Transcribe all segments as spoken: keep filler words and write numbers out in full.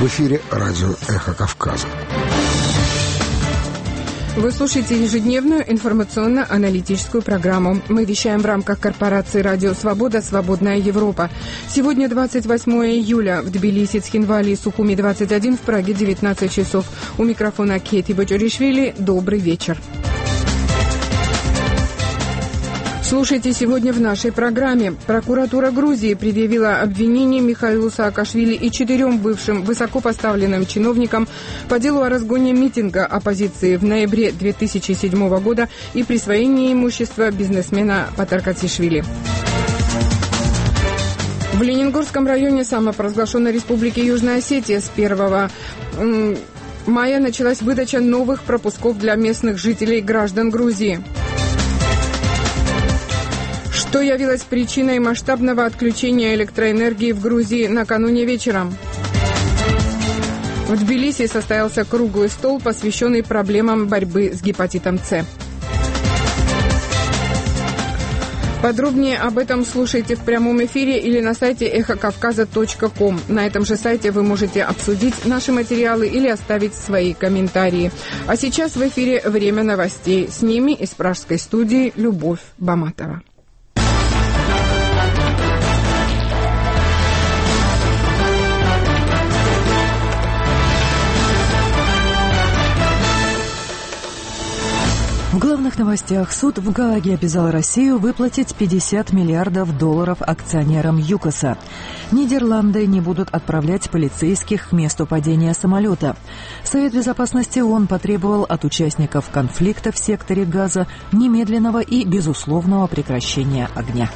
эфире радио «Эхо Кавказа». Вы слушаете ежедневную информационно-аналитическую программу. Мы вещаем в рамках корпорации «Радио Свобода. Свободная Европа». Сегодня двадцать восьмое июля. В Тбилиси, Цхинвале и Сухуми двадцать один, в Праге девятнадцать часов. У микрофона Кети Бочуришвили. Добрый вечер. Слушайте сегодня в нашей программе. Прокуратура Грузии предъявила обвинение Михаилу Саакашвили и четырем бывшим высокопоставленным чиновникам по делу о разгоне митинга оппозиции в ноябре две тысячи седьмого года и присвоении имущества бизнесмена Патаркатишвили. В Ленингорском районе самопровозглашенной республики Южная Осетия с первого мая началась выдача новых пропусков для местных жителей, граждан Грузии. Что явилось причиной масштабного отключения электроэнергии в Грузии накануне вечером? В Тбилиси состоялся круглый стол, посвященный проблемам борьбы с гепатитом С. Подробнее об этом слушайте в прямом эфире или на сайте эхо кавказа точка ком. На этом же сайте вы можете обсудить наши материалы или оставить свои комментарии. А сейчас в эфире «Время новостей». С ними из пражской студии Любовь Баматова. В главных новостях. Суд в Гааге обязал Россию выплатить пятьдесят миллиардов долларов акционерам ЮКОСа. Нидерланды не будут отправлять полицейских к месту падения самолета. Совет Безопасности ООН потребовал от участников конфликта в секторе Газа немедленного и безусловного прекращения огня.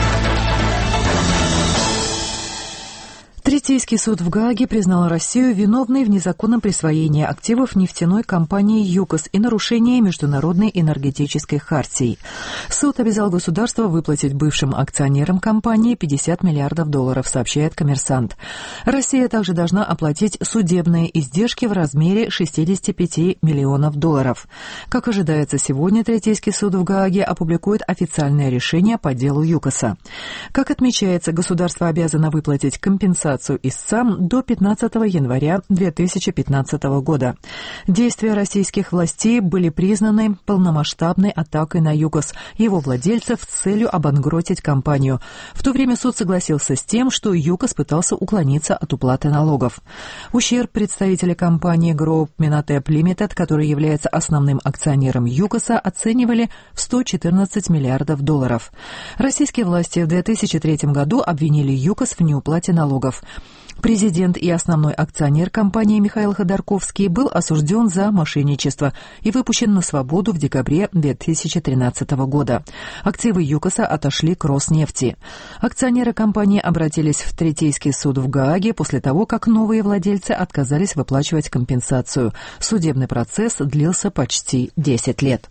Третейский суд в Гааге признал Россию виновной в незаконном присвоении активов нефтяной компании ЮКОС и нарушении Международной энергетической хартии. Суд обязал государство выплатить бывшим акционерам компании пятьдесят миллиардов долларов, сообщает «Коммерсант». Россия также должна оплатить судебные издержки в размере шестьдесят пять миллионов долларов. Как ожидается, сегодня Третейский суд в Гааге опубликует официальное решение по делу ЮКОСа. Как отмечается, государство обязано выплатить компенсацию истцам до пятнадцатого января две тысячи пятнадцатого года. Действия российских властей были признаны полномасштабной атакой на ЮКОС и его владельцев с целью обанкротить компанию. В то время суд согласился с тем, что ЮКОС пытался уклониться от уплаты налогов. Ущерб представители компании Group Minatep Limited, который является основным акционером ЮКОСа, оценивали в сто четырнадцать миллиардов долларов. Российские власти в две тысячи третьем году обвинили ЮКОС в неуплате налогов. Президент и основной акционер компании Михаил Ходорковский был осужден за мошенничество и выпущен на свободу в декабре две тысячи тринадцатого года. Активы ЮКОСа отошли к Роснефти. Акционеры компании обратились в Третейский суд в Гааге после того, как новые владельцы отказались выплачивать компенсацию. Судебный процесс длился почти десять лет.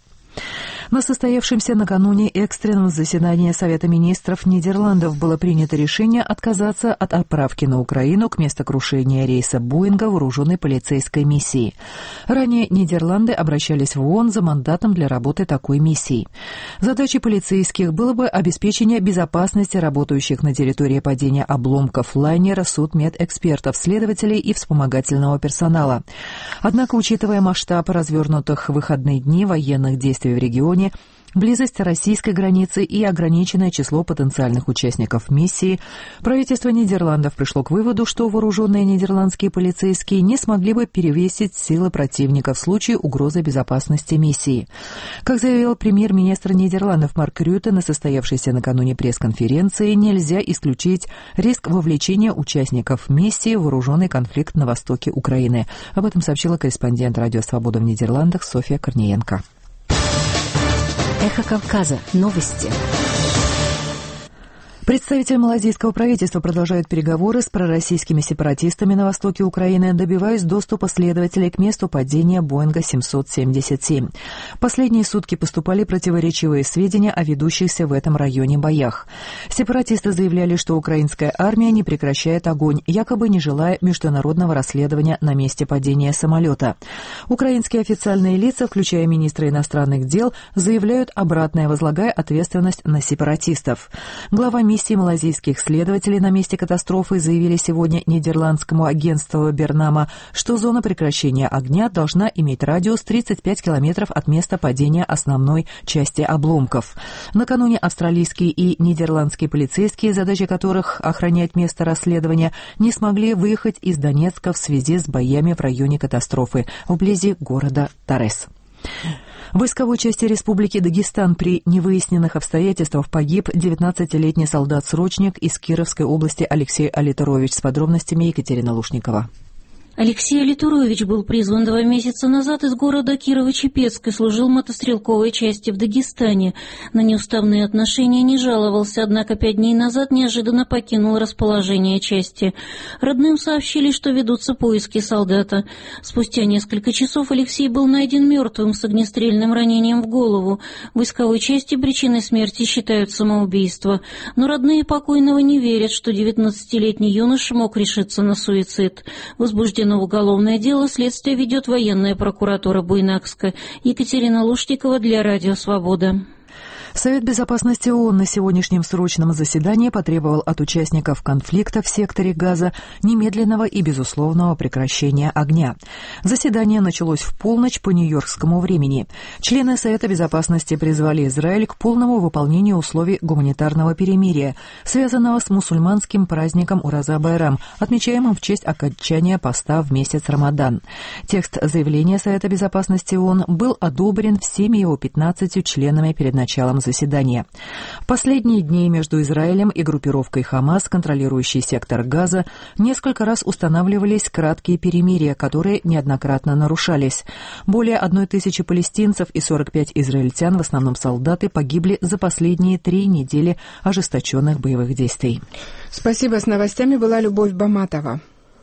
На состоявшемся накануне экстренном заседании Совета министров Нидерландов было принято решение отказаться от отправки на Украину к месту крушения рейса Боинга вооруженной полицейской миссии. Ранее Нидерланды обращались в ООН за мандатом для работы такой миссии. Задачей полицейских было бы обеспечение безопасности работающих на территории падения обломков лайнера судмедэкспертов, следователей и вспомогательного персонала. Однако, учитывая масштаб развернутых в выходные дни военных действий в регионе, близость российской границы и ограниченное число потенциальных участников миссии, правительство Нидерландов пришло к выводу, что вооруженные нидерландские полицейские не смогли бы перевесить силы противника в случае угрозы безопасности миссии. Как заявил премьер-министр Нидерландов Марк Рютте на состоявшейся накануне пресс-конференции, нельзя исключить риск вовлечения участников миссии в вооруженный конфликт на востоке Украины. Об этом сообщила корреспондент «Радио Свобода» в Нидерландах Софья Корниенко. Эхо Кавказа. Новости. Представители малазийского правительства продолжают переговоры с пророссийскими сепаратистами на востоке Украины, добиваясь доступа следователей к месту падения Боинга семьсот семьдесят семь. В последние сутки поступали противоречивые сведения о ведущихся в этом районе боях. Сепаратисты заявляли, что украинская армия не прекращает огонь, якобы не желая международного расследования на месте падения самолета. Украинские официальные лица, включая министра иностранных дел, заявляют обратное, возлагая ответственность на сепаратистов. Глава комиссии малазийских следователей на месте катастрофы заявили сегодня нидерландскому агентству Бернама, что зона прекращения огня должна иметь радиус тридцать пять километров от места падения основной части обломков. Накануне австралийские и нидерландские полицейские, задача которых охранять место расследования, не смогли выехать из Донецка в связи с боями в районе катастрофы, вблизи города Торрес. В войсковой части Республики Дагестан при невыясненных обстоятельствах погиб девятнадцатилетний солдат-срочник из Кировской области Алексей Алитурович. С подробностями Екатерина Лушникова. Алексей Алитурович был призван два месяца назад из города Кирово-Чепецк и служил в мотострелковой части в Дагестане. На неуставные отношения не жаловался, однако пять дней назад неожиданно покинул расположение части. Родным сообщили, что ведутся поиски солдата. Спустя несколько часов Алексей был найден мертвым с огнестрельным ранением в голову. В войсковой части причиной смерти считают самоубийство. Но родные покойного не верят, что девятнадцатилетний юноша мог решиться на суицид. Возбужден в уголовное дело, следствие ведет военная прокуратура Буйнакска. Екатерина Лушникова для Радио Свобода. Совет безопасности ООН на сегодняшнем срочном заседании потребовал от участников конфликта в секторе Газа немедленного и безусловного прекращения огня. Заседание началось в полночь по нью-йоркскому времени. Члены Совета безопасности призвали Израиль к полному выполнению условий гуманитарного перемирия, связанного с мусульманским праздником Ураза-Байрам, отмечаемым в честь окончания поста в месяц Рамадан. Текст заявления Совета безопасности ООН был одобрен всеми его пятнадцатью членами перед началом заседания. В последние дни между Израилем и группировкой Хамас, контролирующей сектор Газа, несколько раз устанавливались краткие перемирия, которые неоднократно нарушались. Более одной тысячи палестинцев и сорок пять израильтян, в основном солдаты, погибли за последние три недели ожесточенных боевых действий. Спасибо. С новостями была Любовь Баматова.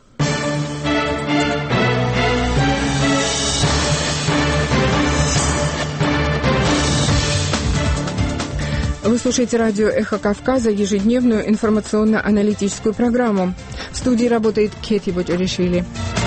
Вы слушаете радио «Эхо Кавказа», ежедневную информационно-аналитическую программу. В студии работает Кети Ботюришвили.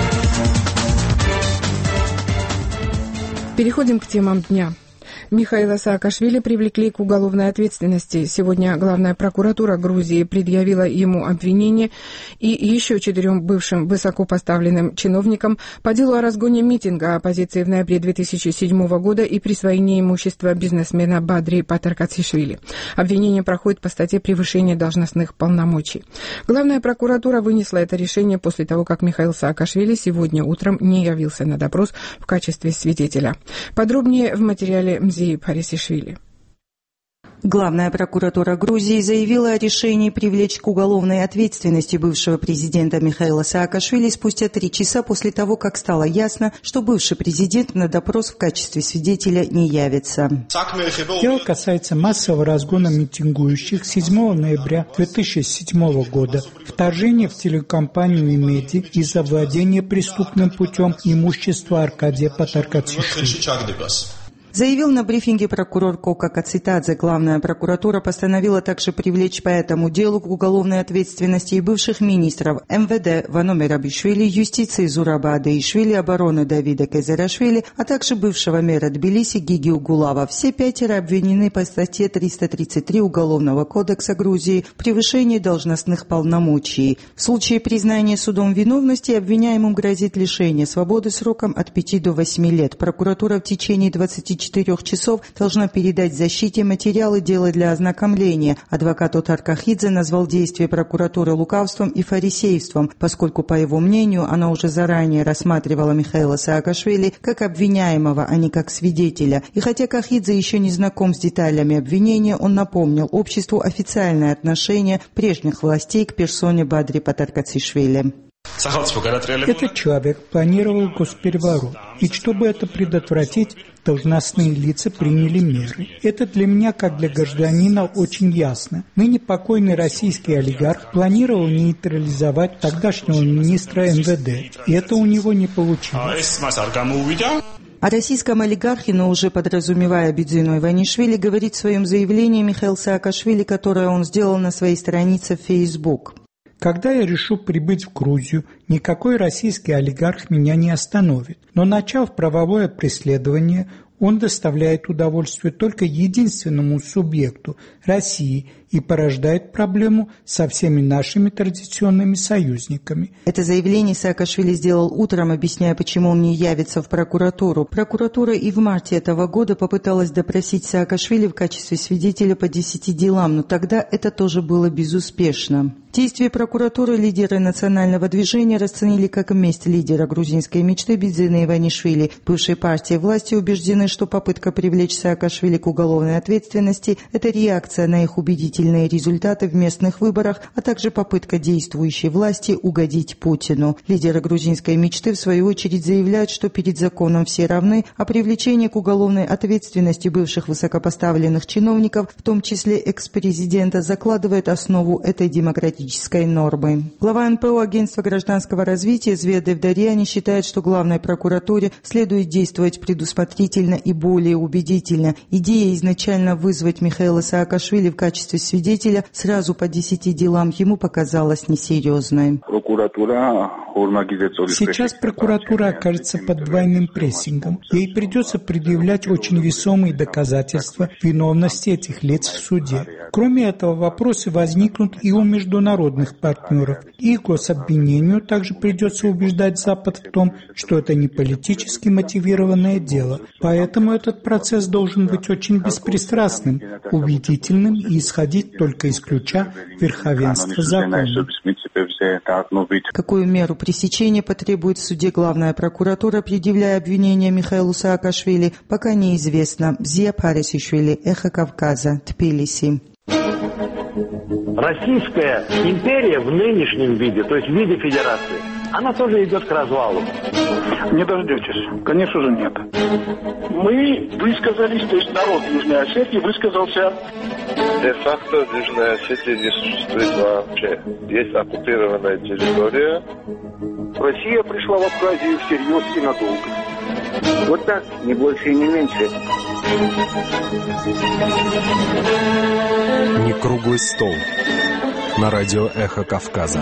Переходим к темам дня. Михаила Саакашвили привлекли к уголовной ответственности. Сегодня главная прокуратура Грузии предъявила ему обвинение и еще четырем бывшим высокопоставленным чиновникам по делу о разгоне митинга оппозиции в ноябре две тысячи седьмого года и присвоении имущества бизнесмена Бадри Патаркатишвили. Обвинение проходит по статье «Превышение должностных полномочий». Главная прокуратура вынесла это решение после того, как Михаил Саакашвили сегодня утром не явился на допрос в качестве свидетеля. Подробнее в материале Мзии Парисишвили. Главная прокуратура Грузии заявила о решении привлечь к уголовной ответственности бывшего президента Михаила Саакашвили спустя три часа после того, как стало ясно, что бывший президент на допрос в качестве свидетеля не явится. Дело касается массового разгона митингующих седьмого ноября две тысячи седьмого года, вторжения в телекомпанию «Имеди» и завладения преступным путем имущества Аркадия Патаркатишвили. Заявил на брифинге прокурор Кока Кацитадзе. Главная прокуратура постановила также привлечь по этому делу к уголовной ответственности и бывших министров эм вэ дэ Вано Мерабишвили, юстиции Зураба Адеишвили, обороны Давида Кезерашвили, а также бывшего мэра Тбилиси Гиги Угулава. Все пятеро обвинены по статье триста тридцать три Уголовного кодекса Грузии «Превышение должностных полномочий». В случае признания судом виновности обвиняемым грозит лишение свободы сроком от пяти до восьми лет. Прокуратура в течение двадцати четырех часов должна передать защите материалы дела для ознакомления. Адвокат Отар Кахидзе назвал действия прокуратуры лукавством и фарисейством, поскольку, по его мнению, она уже заранее рассматривала Михаила Саакашвили как обвиняемого, а не как свидетеля. И хотя Кахидзе еще не знаком с деталями обвинения, он напомнил обществу официальное отношение прежних властей к персоне Бадри Патаркатишвили. Этот человек планировал госпереворот, и чтобы это предотвратить, должностные лица приняли меры. Это для меня, как для гражданина, очень ясно. Ныне покойный российский олигарх планировал нейтрализовать тогдашнего министра эм вэ дэ, и это у него не получилось. О российском олигархе, но уже подразумевая Бидзину Иванишвили, говорит в своем заявлении Михаил Саакашвили, которое он сделал на своей странице в Facebook. Когда я решу прибыть в Грузию, никакой российский олигарх меня не остановит. Но начав правовое преследование, он доставляет удовольствие только единственному субъекту – России, и порождает проблему со всеми нашими традиционными союзниками. Это заявление Саакашвили сделал утром, объясняя, почему он не явится в прокуратуру. Прокуратура и в марте этого года попыталась допросить Саакашвили в качестве свидетеля по десяти делам, но тогда это тоже было безуспешно. Действия прокуратуры лидеры национального движения расценили как месть лидера грузинской мечты Бидзина Иванишвили. Бывшей партии власти убеждены, что попытка привлечь Саакашвили к уголовной ответственности – это реакция на их убедительные результаты в местных выборах, а также попытка действующей власти угодить Путину. Лидеры грузинской мечты, в свою очередь, заявляют, что перед законом все равны, а привлечение к уголовной ответственности бывших высокопоставленных чиновников, в том числе экс-президента, закладывает основу этой демократической нормы. Глава эн пэ о Агентства гражданского развития Зведев Дарьяни считает, что главной прокуратуре следует действовать предусмотрительно и более убедительно. Идея изначально вызвать Михаила Саакашвили в качестве свидетеля сразу по десяти делам ему показалась несерьезной. Сейчас прокуратура окажется под двойным прессингом. Ей придется предъявлять очень весомые доказательства виновности этих лиц в суде. Кроме этого, вопросы возникнут и у международных партнеров. И гособвинению также придется убеждать Запад в том, что это не политически мотивированное дело. Поэтому этот процесс должен быть очень беспристрастным, убедительным и исходить только из ключа верховенства закона. Какую меру пресечения потребует в суде главная прокуратура, предъявляя обвинения Михаилу Саакашвили, пока неизвестно. Зия Парисишвили, Эхо Кавказа, Тбилиси. Российская империя в нынешнем виде, то есть в виде федерации, она тоже идет к развалу. Не дождетесь. Конечно же, нет. Мы высказались, то есть народ Южной Осетии высказался. Де-факто Южная Осетия не существует вообще. Есть оккупированная территория. Россия пришла в Абхазию всерьез и надолго. Вот так, не больше и не меньше. Не круглый стол. На радио «Эхо Кавказа».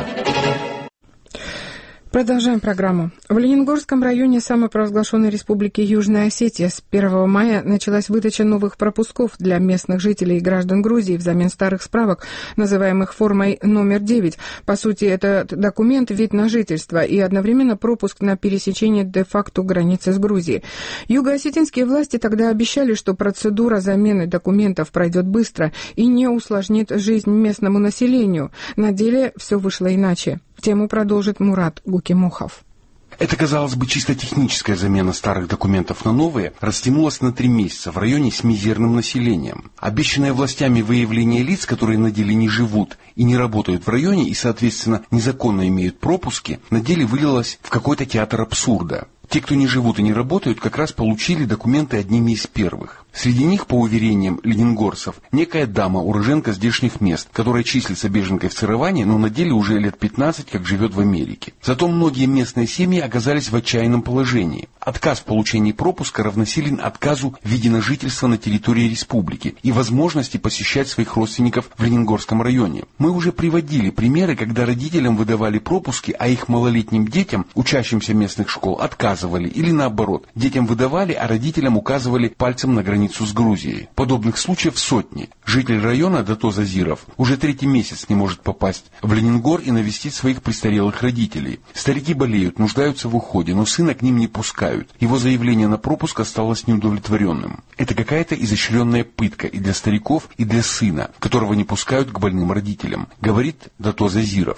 Продолжаем программу. В Лениногорском районе самопровозглашенной республики Южная Осетия с первого мая началась выдача новых пропусков для местных жителей и граждан Грузии взамен старых справок, называемых формой номер девять. По сути, это документ вид на жительство и одновременно пропуск на пересечение де-факто границы с Грузией. Юго-осетинские власти тогда обещали, что процедура замены документов пройдет быстро и не усложнит жизнь местному населению. На деле все вышло иначе. Тему продолжит Мурат Гукимухов. Это, казалось бы, чисто техническая замена старых документов на новые растянулась на три месяца в районе с мизерным населением. Обещанное властями выявление лиц, которые на деле не живут и не работают в районе и, соответственно, незаконно имеют пропуски, на деле вылилось в какой-то театр абсурда. Те, кто не живут и не работают, как раз получили документы одними из первых. Среди них, по уверениям лениногорцев, некая дама, уроженка здешних мест, которая числится беженкой в Цироване, но на деле уже лет пятнадцать как живет в Америке. Зато многие местные семьи оказались в отчаянном положении. Отказ в получении пропуска равносилен отказу в виде на жительство на территории республики и возможности посещать своих родственников в Лениногорском районе. Мы уже приводили примеры, когда родителям выдавали пропуски, а их малолетним детям, учащимся местных школ, отказывали или наоборот. Детям выдавали, а родителям указывали пальцем на границу с Грузией. Подобных случаев сотни. Житель района Дато Зазиров уже третий месяц не может попасть в Лениногор и навестить своих престарелых родителей. Старики болеют, нуждаются в уходе, но сына к ним не пускают. Его заявление на пропуск осталось неудовлетворенным. Это какая-то изощренная пытка и для стариков, и для сына, которого не пускают к больным родителям, говорит Дато Зазиров.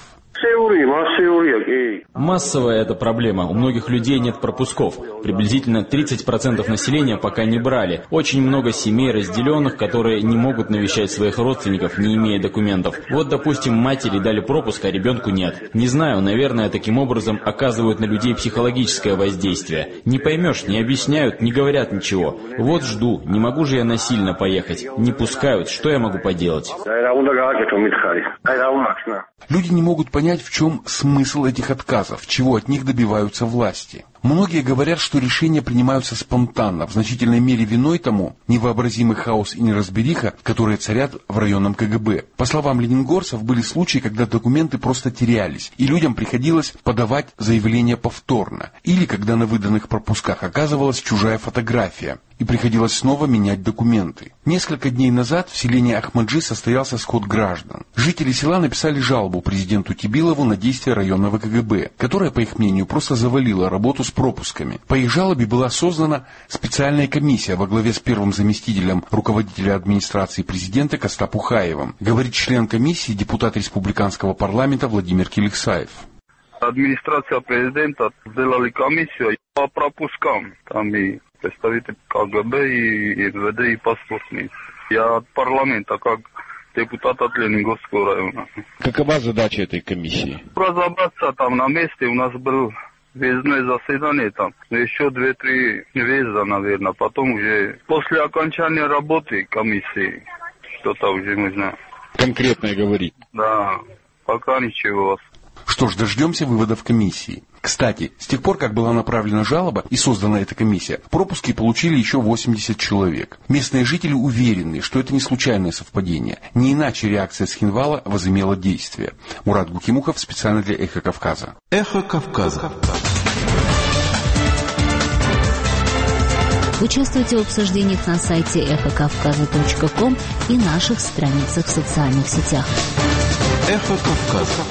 Массовая эта проблема. У многих людей нет пропусков. Приблизительно тридцать процентов населения пока не брали. Очень много семей разделенных, которые не могут навещать своих родственников, не имея документов. Вот, допустим, матери дали пропуск, а ребенку нет. Не знаю, наверное, таким образом оказывают на людей психологическое воздействие. Не поймешь, не объясняют, не говорят ничего. Вот жду, не могу же я насильно поехать. Не пускают, что я могу поделать? Люди не могут понять, в чем смысл этих отказов, чего от них добиваются власти. Многие говорят, что решения принимаются спонтанно. В значительной мере виной тому невообразимый хаос и неразбериха, которые царят в районном ка гэ бэ. По словам лениногорцев, были случаи, когда документы просто терялись, и людям приходилось подавать заявление повторно, или когда на выданных пропусках оказывалась чужая фотография, и приходилось снова менять документы. Несколько дней назад в селении Ахмаджи состоялся сход граждан. Жители села написали жалобу президенту Тибилову на действия районного ка гэ бэ, которая, по их мнению, просто завалила работу с пропусками. По их жалобе была создана специальная комиссия во главе с первым заместителем руководителя администрации президента Костап Ухаевым, говорит член комиссии, депутат республиканского парламента Владимир Киликсаев. Администрация президента сделали комиссию по пропускам. Там и представитель ка гэ бэ, и эн вэ дэ, и паспортный. Я от парламента, как депутат от Лениногорского района. Какова задача этой комиссии? Разобраться там на месте. У нас был выездное заседание там. Еще две-три выезда, наверное. Потом уже после окончания работы комиссии что-то уже нужно. Конкретное говорить? Да, пока ничего. Что ж, дождемся выводов комиссии. Кстати, с тех пор, как была направлена жалоба и создана эта комиссия, пропуски получили еще восемьдесят человек. Местные жители уверены, что это не случайное совпадение. Не иначе реакция Схинвала возымела действие. Мурат Гукимухов специально для «Эхо Кавказа». «Эхо Кавказа». Участвуйте в обсуждениях на сайте эхо кавказа точка ком и наших страницах в социальных сетях. «Эхо Кавказа».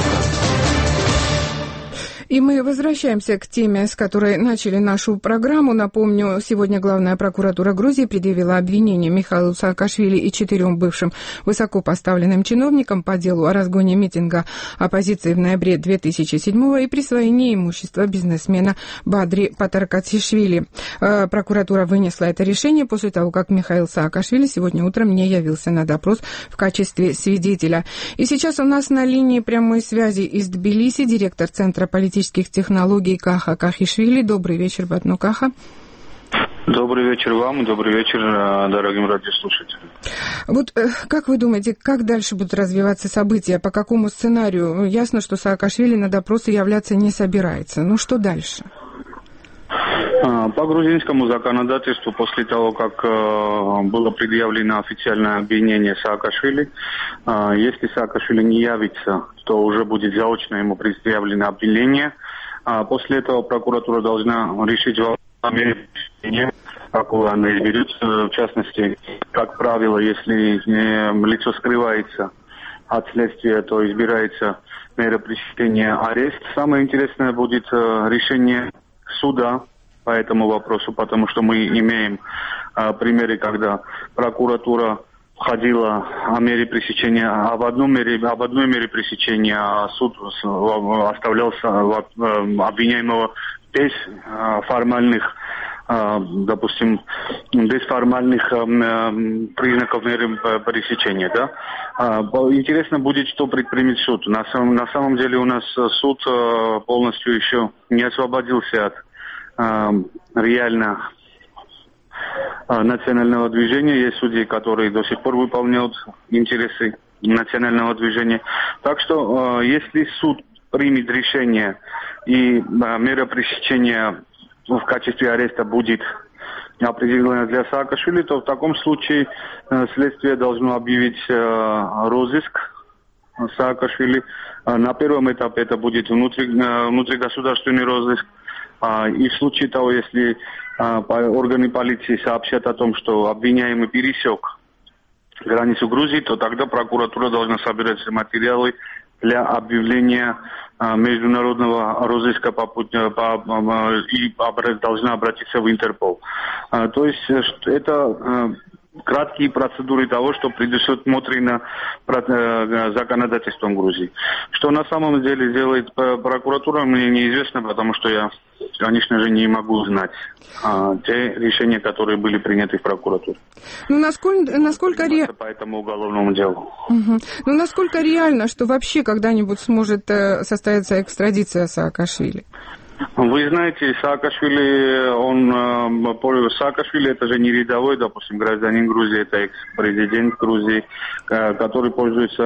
И мы возвращаемся к теме, с которой начали нашу программу. Напомню, сегодня главная прокуратура Грузии предъявила обвинение Михаилу Саакашвили и четырем бывшим высокопоставленным чиновникам по делу о разгоне митинга оппозиции в ноябре две тысячи седьмого и присвоении имущества бизнесмена Бадри Патаркатишвили. Прокуратура вынесла это решение после того, как Михаил Саакашвили сегодня утром не явился на допрос в качестве свидетеля. И сейчас у нас на линии прямой связи из Тбилиси директор Центра политических технологий Каха Кахишвили. Добрый вечер, Батну Каха. Добрый вечер вам, добрый вечер, дорогим радиослушателям. Вот как вы думаете, как дальше будут развиваться события, по какому сценарию? Ясно, что Саакашвили на допросы являться не собирается. Ну что дальше? По грузинскому законодательству, после того, как было предъявлено официальное обвинение Саакашвили, если Саакашвили не явится, то уже будет заочно ему предъявлено обвинение. После этого прокуратура должна решить вопрос, какую она изберет. В частности, как правило, если лицо скрывается от следствия, то избирается мера пресечения арест. Самое интересное будет решение суда по этому вопросу, потому что мы имеем а, примеры, когда прокуратура входила о мере пресечения, об, одном мере, об одной мере пресечения, а суд оставлялся обвиняемого без а, формальных, а, допустим, без формальных а, признаков меры пресечения. Да? А, интересно будет, что предпримет суд. На самом, на самом деле у нас суд а, полностью еще не освободился от реально национального движения. Есть судьи, которые до сих пор выполняют интересы национального движения. Так что, если суд примет решение и мера пресечения в качестве ареста будет определена для Саакашвили, то в таком случае следствие должно объявить розыск Саакашвили. На первом этапе это будет внутри, внутригосударственный розыск. И в случае того, если органы полиции сообщат о том, что обвиняемый пересек границу Грузии, то тогда прокуратура должна собирать материалы для объявления международного розыска по, по, и должна обратиться в Интерпол. То есть это краткие процедуры того, что предусмотрено законодательством Грузии. Что на самом деле делает прокуратура, мне неизвестно, потому что я, конечно же, не могу знать а, те решения, которые были приняты в прокуратуре. Ну, насколько, насколько реально... По этому уголовному делу. Угу. Ну, насколько реально, что вообще когда-нибудь сможет состояться экстрадиция Саакашвили? Вы знаете, Саакашвили, он, Саакашвили это же не рядовой, допустим, гражданин Грузии, это экс-президент Грузии, который пользуется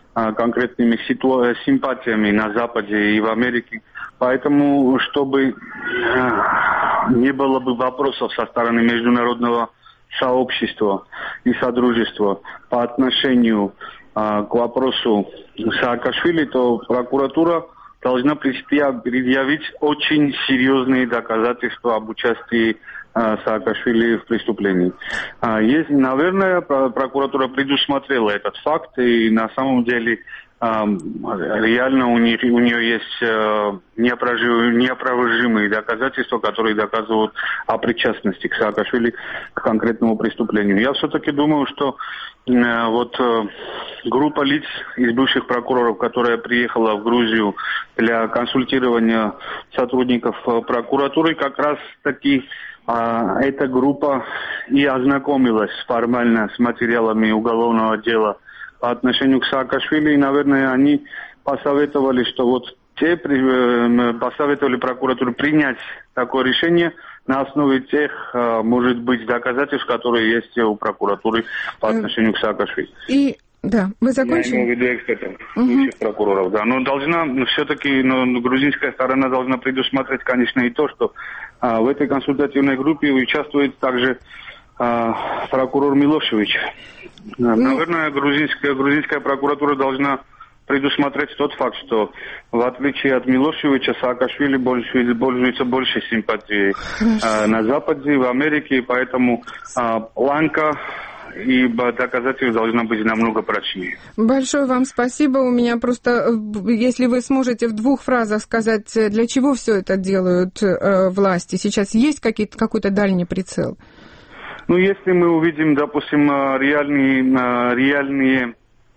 конкретными ситу... симпатиями на Западе и в Америке. Поэтому, чтобы не было бы вопросов со стороны международного сообщества и содружества по отношению к вопросу Саакашвили, то прокуратура должна предъявить очень серьезные доказательства об участии Саакашвили в преступлении. Есть, наверное, прокуратура предусмотрела этот факт, и на самом деле реально у нее, у нее есть неопровержимые доказательства, которые доказывают о причастности к Саакашвили к конкретному преступлению. Я все-таки думаю, что вот группа лиц из бывших прокуроров, которая приехала в Грузию для консультирования сотрудников прокуратуры, как раз таки эта группа и ознакомилась формально с материалами уголовного дела по отношению к Саакашвили, и, наверное, они посоветовали, что вот те посоветовали прокуратуре принять такое решение на основе тех, может быть, доказательств, которые есть у прокуратуры по отношению к Саакашвили. И да, вы закончили? Я имею в виду экспертов, бывших угу. прокуроров, да. Но должна, все-таки, но грузинская сторона должна предусмотреть, конечно, и то, что а, в этой консультативной группе участвует также а, прокурор Милошевич. Ну... Наверное, грузинская, грузинская прокуратура должна предусмотреть тот факт, что в отличие от Милошевича, Саакашвили пользуется больше симпатией а, на Западе, в Америке, и поэтому а, планка и доказательств должна быть намного прочнее. Большое вам спасибо. У меня просто, если вы сможете в двух фразах сказать, для чего все это делают э, власти, сейчас есть какие-то, какой-то дальний прицел? Ну, если мы увидим, допустим, реальные, реальные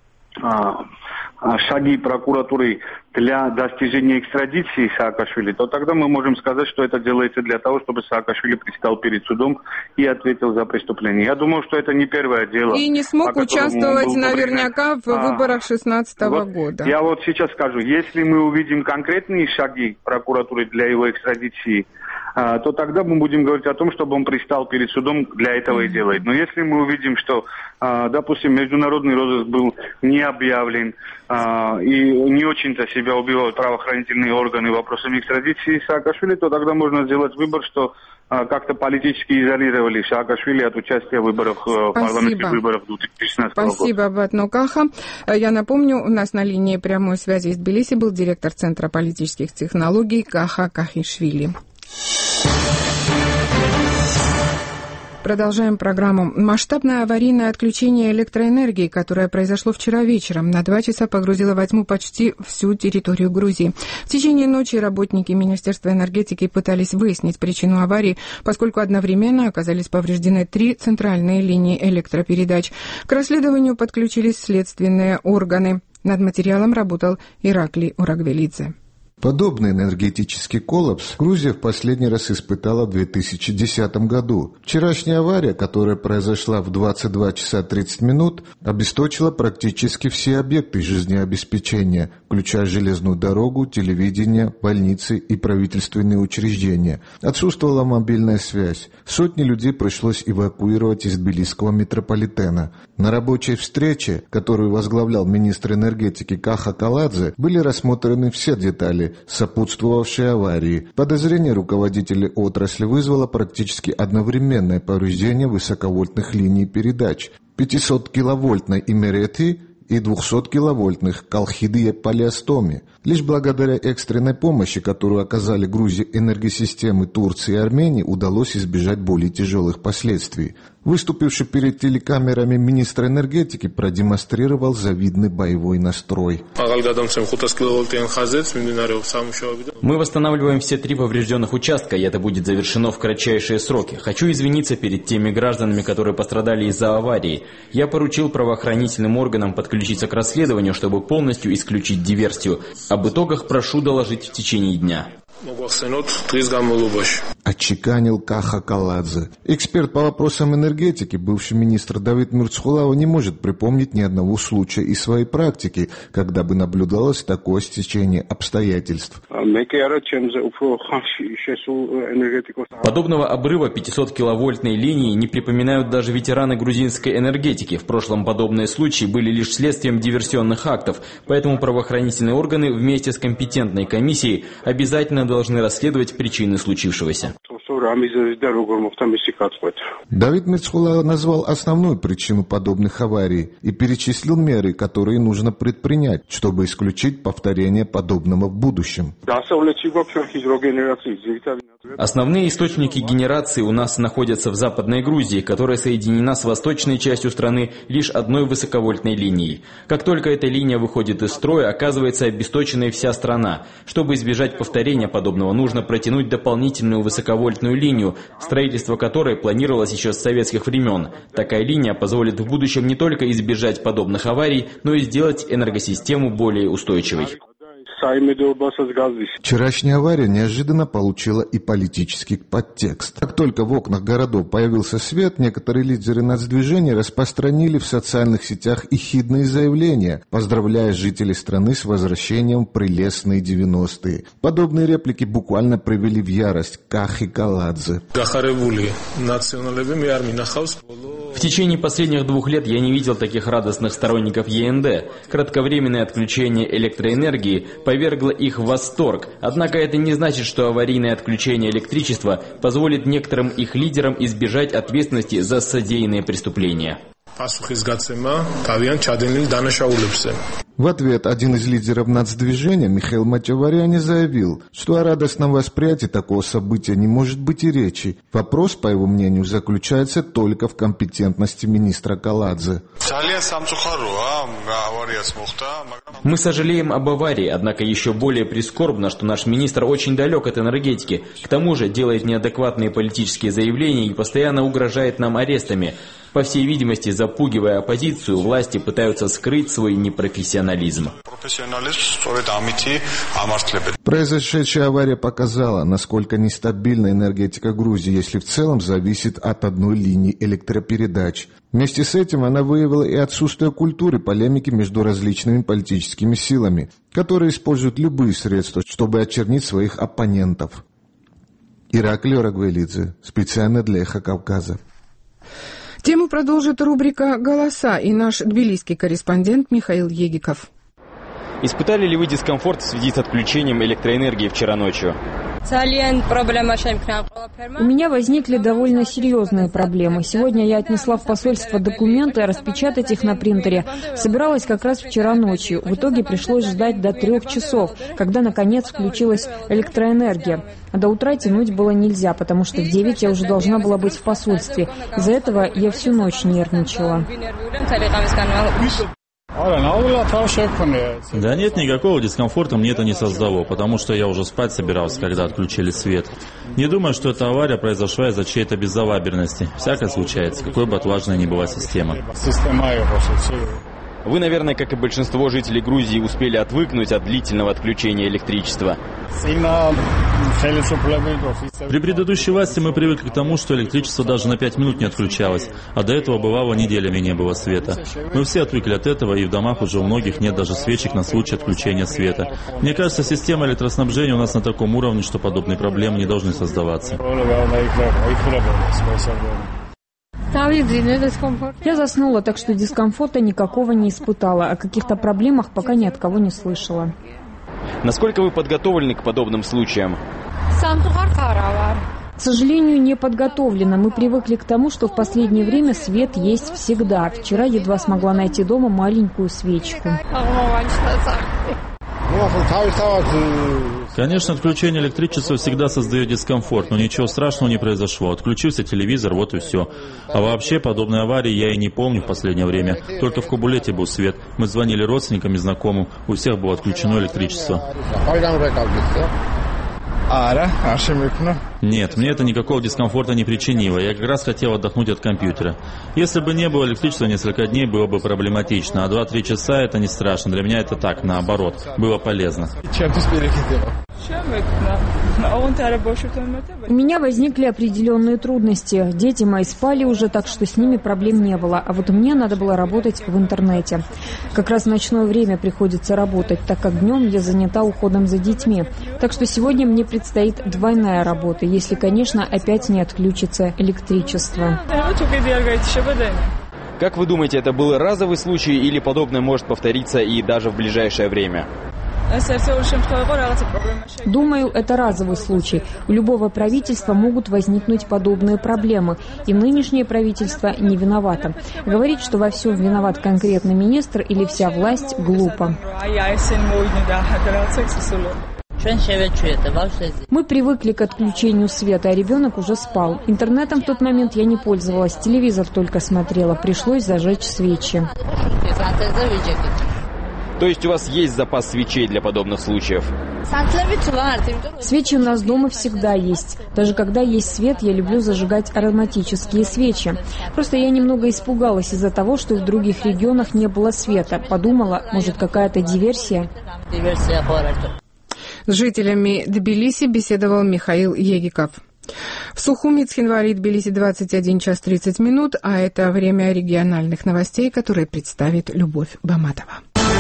шаги прокуратуры для достижения экстрадиции Саакашвили, то тогда мы можем сказать, что это делается для того, чтобы Саакашвили предстал перед судом и ответил за преступление. Я думаю, что это не первое дело. И не смог участвовать наверняка в а, выборах шестнадцатого вот года. Я вот сейчас скажу, если мы увидим конкретные шаги прокуратуры для его экстрадиции, а, то тогда мы будем говорить о том, чтобы он предстал перед судом, для этого и делает. Но если мы увидим, что, а, допустим, международный розыск был не объявлен, а, и не очень-то себя убивают правоохранительные органы вопросами экстрадиции Саакашвили, то тогда можно сделать выбор, что а, как-то политически изолировали Саакашвили от участия в выборах, в парламентских выборах две тысячи шестнадцатого года. Спасибо, Батно Каха. Я напомню, у нас на линии прямой связи из Тбилиси был директор Центра политических технологий Каха Кахишвили. Продолжаем программу. Масштабное аварийное отключение электроэнергии, которое произошло вчера вечером, на два часа погрузило во тьму почти всю территорию Грузии. В течение ночи работники Министерства энергетики пытались выяснить причину аварии, поскольку одновременно оказались повреждены три центральные линии электропередач. К расследованию подключились следственные органы. Над материалом работал Ираклий Урагвелидзе. Подобный энергетический коллапс Грузия в последний раз испытала в две тысячи десятом году. Вчерашняя авария, которая произошла в двадцать два часа тридцать минут, обесточила практически все объекты жизнеобеспечения, включая железную дорогу, телевидение, больницы и правительственные учреждения. Отсутствовала мобильная связь. Сотни людей пришлось эвакуировать из тбилисского метрополитена. На рабочей встрече, которую возглавлял министр энергетики Каха Каладзе, были рассмотрены все детали, сопутствовавшей аварии. Подозрение руководителей отрасли вызвало практически одновременное повреждение высоковольтных линий передач пятисоткиловольтной Имерети и двухсоткиловольтных Колхидия Полиостоми. Лишь благодаря экстренной помощи, которую оказали Грузии энергосистемы Турции и Армении, удалось избежать более тяжелых последствий. Выступивший перед телекамерами министр энергетики продемонстрировал завидный боевой настрой. Мы восстанавливаем все три поврежденных участка, и это будет завершено в кратчайшие сроки. Хочу извиниться перед теми гражданами, которые пострадали из-за аварии. Я поручил правоохранительным органам подключиться к расследованию, чтобы полностью исключить диверсию. Об итогах прошу доложить в течение дня. А отчеканил Каха Каладзе. Эксперт по вопросам энергетики, бывший министр Давид Мирцхулава, не может припомнить ни одного случая из своей практики, когда бы наблюдалось такое стечение обстоятельств. Подобного обрыва пятисоткиловольтной линии не припоминают даже ветераны грузинской энергетики. В прошлом подобные случаи были лишь следствием диверсионных актов, поэтому правоохранительные органы вместе с компетентной комиссией обязательно должны расследовать причины случившегося. Давид Мирцхулава назвал основную причину подобных аварий и перечислил меры, которые нужно предпринять, чтобы исключить повторение подобного в будущем. Основные источники генерации у нас находятся в Западной Грузии, которая соединена с восточной частью страны лишь одной высоковольтной линией. Как только эта линия выходит из строя, оказывается обесточенной вся страна. Чтобы избежать повторения подобного, нужно протянуть дополнительную высоковольтную линию, строительство которой планировалось еще с советских времен. Такая линия позволит в будущем не только избежать подобных аварий, но и сделать энергосистему более устойчивой. Вчерашняя авария неожиданно получила и политический подтекст. Как только в окнах городов появился свет, некоторые лидеры нацдвижения распространили в социальных сетях ехидные заявления, поздравляя жителей страны с возвращением в прелестные девяностые. Подобные реплики буквально привели в ярость Кахи Каладзе. В течение последних двух лет я не видел таких радостных сторонников ЕНД. Кратковременное отключение электроэнергии повергло их в восторг. Однако это не значит, что аварийное отключение электричества позволит некоторым их лидерам избежать ответственности за содеянные преступления. В ответ один из лидеров нацдвижения, Михаил Матеваряни, заявил, что о радостном восприятии такого события не может быть и речи. Вопрос, по его мнению, заключается только в компетентности министра Каладзе. Мы сожалеем об аварии, однако еще более прискорбно, что наш министр очень далек от энергетики. К тому же делает неадекватные политические заявления и постоянно угрожает нам арестами. По всей видимости, запугивая оппозицию, власти пытаются скрыть свой непрофессионализм. Произошедшая авария показала, насколько нестабильна энергетика Грузии, если в целом зависит от одной линии электропередач. Вместе с этим она выявила и отсутствие культуры полемики между различными политическими силами, которые используют любые средства, чтобы очернить своих оппонентов. Ираклий Рагвелидзе, специально для «Эхо Кавказа». Тему продолжит рубрика «Голоса» и наш тбилисский корреспондент Михаил Егиков. Испытали ли вы дискомфорт в связи с отключением электроэнергии вчера ночью? У меня возникли довольно серьезные проблемы. Сегодня я отнесла в посольство документы, распечатать их на принтере. Собиралась как раз вчера ночью. В итоге пришлось ждать до трех часов, когда наконец включилась электроэнергия. А до утра тянуть было нельзя, потому что в девять я уже должна была быть в посольстве. Из-за этого я всю ночь нервничала. Да нет, никакого дискомфорта мне это не создало, потому что я уже спать собирался, когда отключили свет. Не думаю, что эта авария произошла из-за чьей-то безалаберности. Всякое случается, какой бы отважной ни была система. Вы, наверное, как и большинство жителей Грузии, успели отвыкнуть от длительного отключения электричества. При предыдущей власти мы привыкли к тому, что электричество даже на пять минут не отключалось, а до этого бывало неделями не было света. Мы все отвыкли от этого, и в домах уже у многих нет даже свечек на случай отключения света. Мне кажется, система электроснабжения у нас на таком уровне, что подобные проблемы не должны создаваться. Я заснула, так что дискомфорта никакого не испытала, о каких-то проблемах пока ни от кого не слышала. Насколько вы подготовлены к подобным случаям? К сожалению, не подготовлена. Мы привыкли к тому, что в последнее время свет есть всегда. Вчера едва смогла найти дома маленькую свечку. Конечно, отключение электричества всегда создает дискомфорт, но ничего страшного не произошло. Отключился телевизор, вот и все. А вообще, подобной аварии я и не помню в последнее время. Только в Кабулете был свет. Мы звонили родственникам и знакомым. У всех было отключено электричество. Нет, мне это никакого дискомфорта не причинило. Я как раз хотел отдохнуть от компьютера. Если бы не было электричества несколько дней, было бы проблематично. А два-три часа это не страшно. Для меня это так, наоборот. Было полезно. У меня возникли определенные трудности. Дети мои спали уже, так что с ними проблем не было. А вот мне надо было работать в интернете. Как раз в ночное время приходится работать, так как днем я занята уходом за детьми. Так что сегодня мне предстоит двойная работа, если, конечно, опять не отключится электричество. Как вы думаете, это был разовый случай или подобное может повториться и даже в ближайшее время? Думаю, это разовый случай. У любого правительства могут возникнуть подобные проблемы. И нынешнее правительство не виновато. Говорить, что во всем виноват конкретный министр или вся власть, глупо. Мы привыкли к отключению света, а ребенок уже спал. Интернетом в тот момент я не пользовалась, телевизор только смотрела. Пришлось зажечь свечи. То есть у вас есть запас свечей для подобных случаев? Свечи у нас дома всегда есть. Даже когда есть свет, я люблю зажигать ароматические свечи. Просто я немного испугалась из-за того, что в других регионах не было света. Подумала, может, какая-то диверсия? С жителями Тбилиси беседовал Михаил Егиков. В Сухуми, Цхинвали, Тбилиси двадцать один час тридцать минут, а это время региональных новостей, которые представит Любовь Баматова.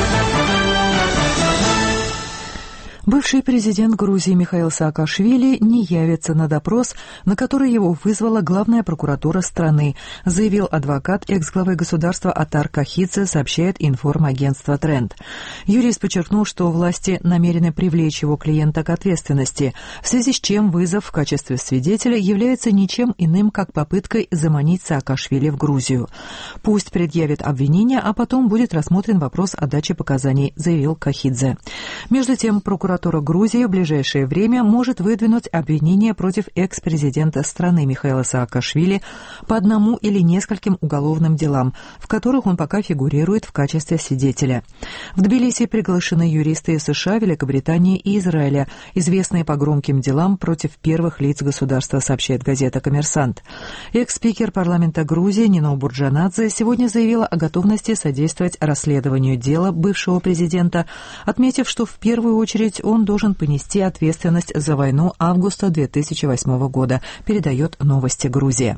Бывший президент Грузии Михаил Саакашвили не явится на допрос, на который его вызвала главная прокуратура страны, заявил адвокат экс-главы государства Атар Кахидзе, сообщает информагентство «Тренд». Юрист подчеркнул, что власти намерены привлечь его клиента к ответственности, в связи с чем вызов в качестве свидетеля является ничем иным, как попыткой заманить Саакашвили в Грузию. Пусть предъявит обвинение, а потом будет рассмотрен вопрос о даче показаний, заявил Кахидзе. Между тем, прокуратура Прокуратура Грузии в ближайшее время может выдвинуть обвинение против экс-президента страны Михаила Саакашвили по одному или нескольким уголовным делам, в которых он пока фигурирует в качестве свидетеля. В Тбилиси приглашены юристы из США, Великобритании и Израиля, известные по громким делам против первых лиц государства, сообщает газета «Коммерсант». Экс-спикер парламента Грузии Нино Бурджанадзе сегодня заявила о готовности содействовать расследованию дела бывшего президента, отметив, что в первую очередь он должен понести ответственность за войну августа две тысячи восьмого года, передает «Новости Грузия».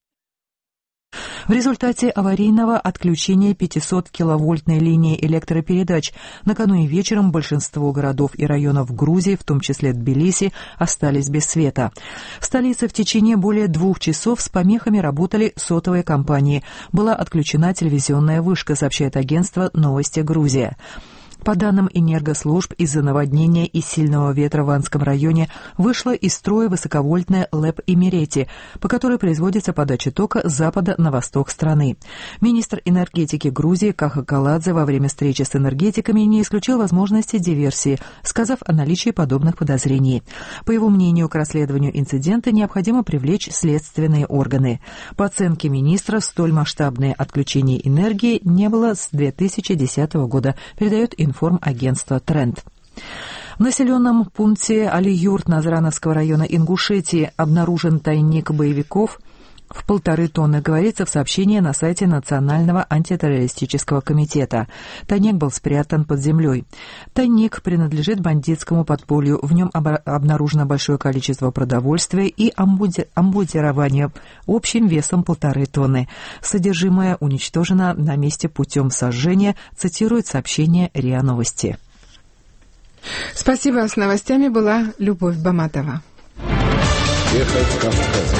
В результате аварийного отключения пятисоткиловольтной линии электропередач накануне вечером большинство городов и районов Грузии, в том числе Тбилиси, остались без света. В столице в течение более двух часов с помехами работали сотовые компании. Была отключена телевизионная вышка, сообщает агентство «Новости Грузия». По данным энергослужб, из-за наводнения и сильного ветра в Анском районе вышла из строя высоковольтная ЛЭП Имерети, по которой производится подача тока с запада на восток страны. Министр энергетики Грузии Каха Каладзе во время встречи с энергетиками не исключил возможности диверсии, сказав о наличии подобных подозрений. По его мнению, к расследованию инцидента необходимо привлечь следственные органы. По оценке министра, столь масштабное отключение энергии не было с две тысячи десятого года, передает информагентство «Тренд». В населенном пункте Али-Юрт Назрановского района Ингушетии обнаружен тайник боевиков в полторы тонны, говорится в сообщении на сайте Национального антитеррористического комитета. Тайник был спрятан под землей. Тайник принадлежит бандитскому подполью. В нем обнаружено большое количество продовольствия и обмундирования общим весом полторы тонны. Содержимое уничтожено на месте путем сожжения, цитирует сообщение РИА Новости. Спасибо. С новостями была Любовь Баматова. Эхо Кавказа.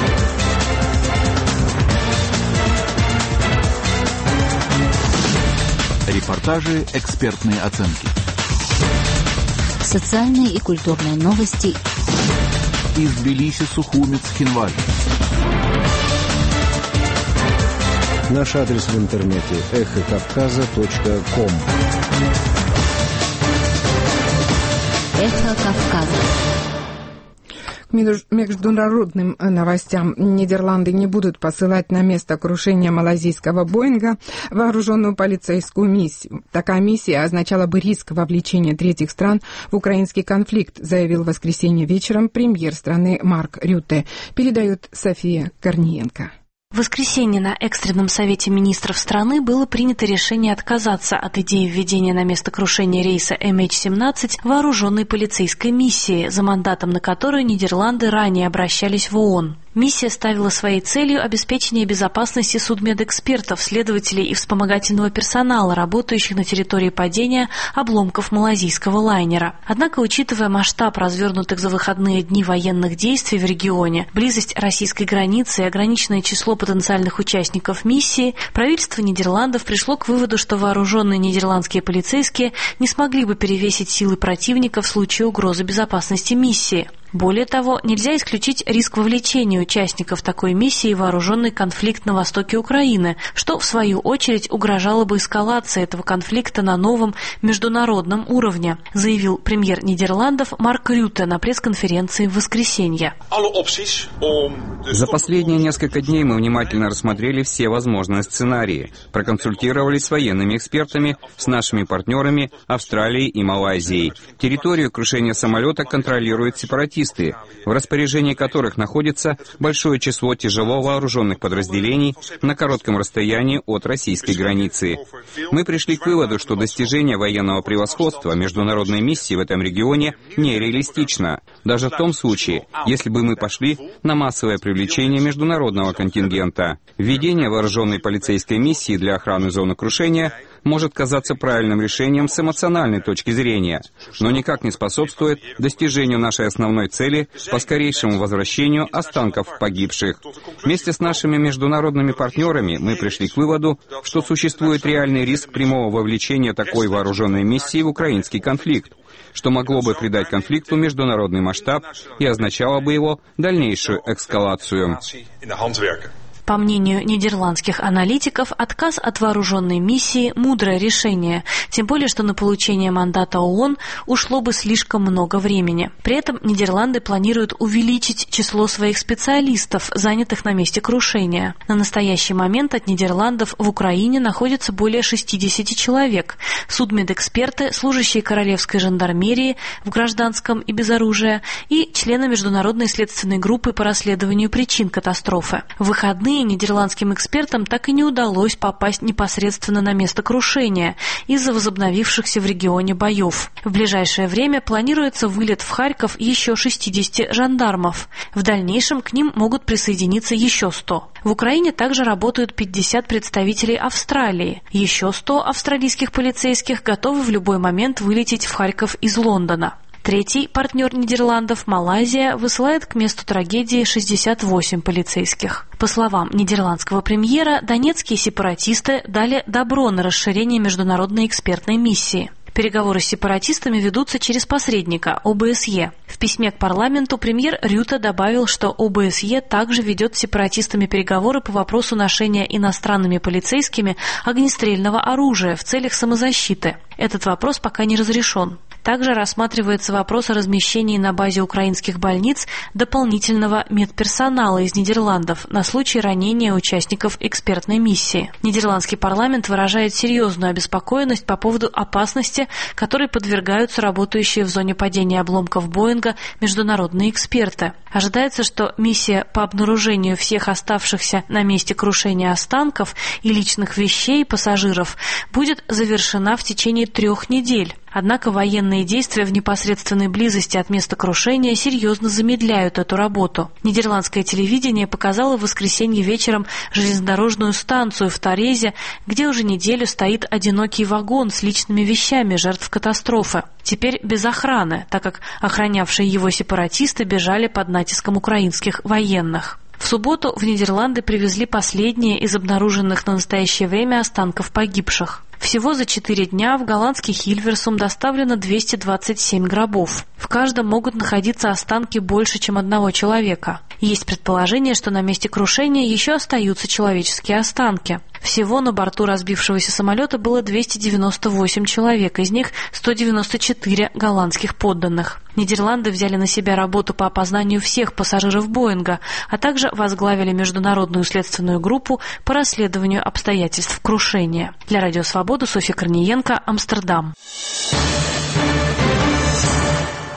Репортажи, экспертные оценки. Социальные и культурные новости. Из Тбилиси, Сухуми, Цхинвали. Наш адрес в интернете эхо кавказа точка ком. Эхо Кавказа. К международным новостям: Нидерланды не будут посылать на место крушения малайзийского Боинга вооруженную полицейскую миссию. Такая миссия означала бы риск вовлечения третьих стран в украинский конфликт, заявил в воскресенье вечером премьер страны Марк Рютте, передает София Корниенко. В воскресенье на экстренном совете министров страны было принято решение отказаться от идеи введения на место крушения рейса эм эйч семнадцать вооруженной полицейской миссии, за мандатом на которую Нидерланды ранее обращались в ООН. Миссия ставила своей целью обеспечение безопасности судмедэкспертов, следователей и вспомогательного персонала, работающих на территории падения обломков малайзийского лайнера. Однако, учитывая масштаб развернутых за выходные дни военных действий в регионе, близость российской границы и ограниченное число потенциальных участников миссии, правительство Нидерландов пришло к выводу, что вооруженные нидерландские полицейские не смогли бы перевесить силы противника в случае угрозы безопасности миссии. Более того, нельзя исключить риск вовлечения участников такой миссии в вооруженный конфликт на востоке Украины, что, в свою очередь, угрожало бы эскалации этого конфликта на новом международном уровне, заявил премьер Нидерландов Марк Рютте на пресс-конференции в воскресенье. За последние несколько дней мы внимательно рассмотрели все возможные сценарии, проконсультировались с военными экспертами, с нашими партнерами Австралией и Малайзией. Территорию крушения самолета контролируют сепаратисты, в распоряжении которых находится большое число тяжело вооруженных подразделений на коротком расстоянии от российской границы. Мы пришли к выводу, что достижение военного превосходства международной миссии в этом регионе нереалистично, даже в том случае, если бы мы пошли на массовое привлечение международного контингента. Введение вооруженной полицейской миссии для охраны зоны крушения может казаться правильным решением с эмоциональной точки зрения, но никак не способствует достижению нашей основной цели по скорейшему возвращению останков погибших. Вместе с нашими международными партнерами мы пришли к выводу, что существует реальный риск прямого вовлечения такой вооруженной миссии в украинский конфликт, что могло бы придать конфликту международный масштаб и означало бы его дальнейшую эскалацию. По мнению нидерландских аналитиков, отказ от вооруженной миссии – мудрое решение, тем более, что на получение мандата ООН ушло бы слишком много времени. При этом Нидерланды планируют увеличить число своих специалистов, занятых на месте крушения. На настоящий момент от Нидерландов в Украине находится более шестьдесят человек. Судмедэксперты, служащие королевской жандармерии в гражданском и без оружия и члены международной следственной группы по расследованию причин катастрофы. В выходные нидерландским экспертам так и не удалось попасть непосредственно на место крушения из-за возобновившихся в регионе боев. В ближайшее время планируется вылет в Харьков еще шестьдесят жандармов. В дальнейшем к ним могут присоединиться еще сто. В Украине также работают пятьдесят представителей Австралии. Еще сто австралийских полицейских готовы в любой момент вылететь в Харьков из Лондона. Третий партнер Нидерландов, Малайзия, высылает к месту трагедии шестьдесят восемь полицейских. По словам нидерландского премьера, донецкие сепаратисты дали добро на расширение международной экспертной миссии. Переговоры с сепаратистами ведутся через посредника О Бэ Эс Е. В письме к парламенту премьер Рютте добавил, что О Бэ Эс Е также ведет с сепаратистами переговоры по вопросу ношения иностранными полицейскими огнестрельного оружия в целях самозащиты. Этот вопрос пока не разрешен. Также рассматривается вопрос о размещении на базе украинских больниц дополнительного медперсонала из Нидерландов на случай ранения участников экспертной миссии. Нидерландский парламент выражает серьезную обеспокоенность по поводу опасности, которой подвергаются работающие в зоне падения обломков Боинга международные эксперты. Ожидается, что миссия по обнаружению всех оставшихся на месте крушения останков и личных вещей пассажиров будет завершена в течение трех недель. Однако военные действия в непосредственной близости от места крушения серьезно замедляют эту работу. Нидерландское телевидение показало в воскресенье вечером железнодорожную станцию в Торезе, где уже неделю стоит одинокий вагон с личными вещами жертв катастрофы. Теперь без охраны, так как охранявшие его сепаратисты бежали под натиском украинских военных. В субботу в Нидерланды привезли последние из обнаруженных на настоящее время останков погибших. Всего за четыре дня в голландский Хильверсум доставлено двести двадцать семь гробов. В каждом могут находиться останки больше, чем одного человека. Есть предположение, что на месте крушения еще остаются человеческие останки. Всего на борту разбившегося самолета было двести девяносто восемь человек, из них сто девяносто четыре голландских подданных. Нидерланды взяли на себя работу по опознанию всех пассажиров Боинга, а также возглавили международную следственную группу по расследованию обстоятельств крушения. Для Радио Свобода Софья Корниенко, Амстердам.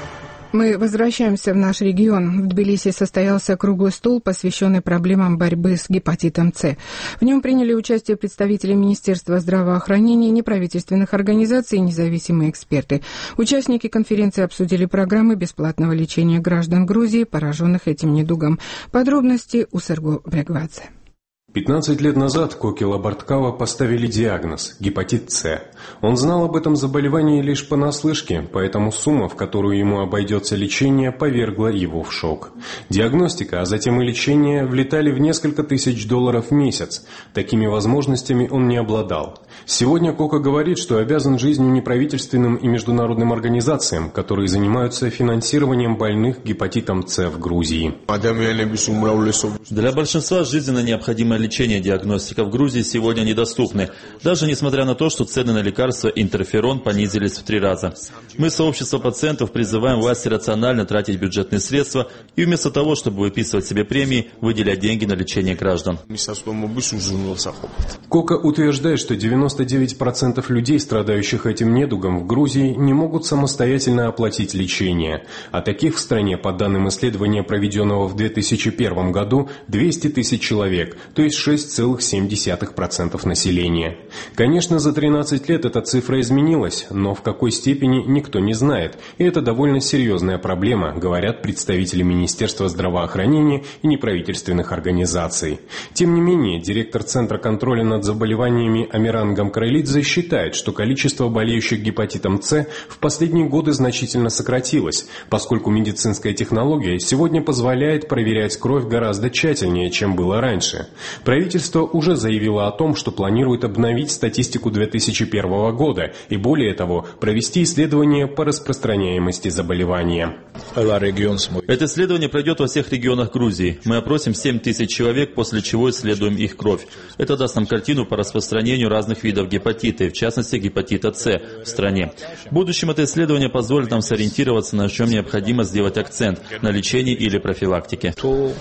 Мы возвращаемся в наш регион. В Тбилиси состоялся круглый стол, посвященный проблемам борьбы с гепатитом С. В нем приняли участие представители Министерства здравоохранения, неправительственных организаций и независимые эксперты. Участники конференции обсудили программы бесплатного лечения граждан Грузии, пораженных этим недугом. Подробности у Серго Брегвадзе. пятнадцать лет назад Коки Лабарткава поставили диагноз – гепатит С. Он знал об этом заболевании лишь понаслышке, поэтому сумма, в которую ему обойдется лечение, повергла его в шок. Диагностика, а затем и лечение влетали в несколько тысяч долларов в месяц. Такими возможностями он не обладал. Сегодня Кока говорит, что обязан жизнью неправительственным и международным организациям, которые занимаются финансированием больных гепатитом С в Грузии. Для большинства жизненно необходимое лечение и диагностика в Грузии сегодня недоступны, даже несмотря на то, что цены на лекарства и интерферон понизились в три раза. Мы, сообщество пациентов, призываем власти рационально тратить бюджетные средства и вместо того, чтобы выписывать себе премии, выделять деньги на лечение граждан. Кока утверждает, что девяносто девять процентов людей, страдающих этим недугом в Грузии, не могут самостоятельно оплатить лечение. А таких в стране, по данным исследования, проведенного в две тысячи первом году, двести тысяч человек, то есть шесть целых семь десятых процента населения. Конечно, за тринадцать лет эта цифра изменилась, но в какой степени никто не знает, и это довольно серьезная проблема, говорят представители Министерства здравоохранения и неправительственных организаций. Тем не менее, директор Центра контроля над заболеваниями Амиран Гамкаралидзе считает, что количество болеющих гепатитом С в последние годы значительно сократилось, поскольку медицинская технология сегодня позволяет проверять кровь гораздо тщательнее, чем было раньше. Правительство уже заявило о том, что планирует обновить статистику две тысячи первого года и, более того, провести исследование по распространяемости заболевания. Это исследование пройдет во всех регионах Грузии. Мы опросим семь тысяч человек, после чего исследуем их кровь. Это даст нам картину по распространению разных видов гепатита, и в частности гепатита С в стране. В будущем это исследование позволит нам сориентироваться, на чем необходимо сделать акцент – на лечении или профилактике.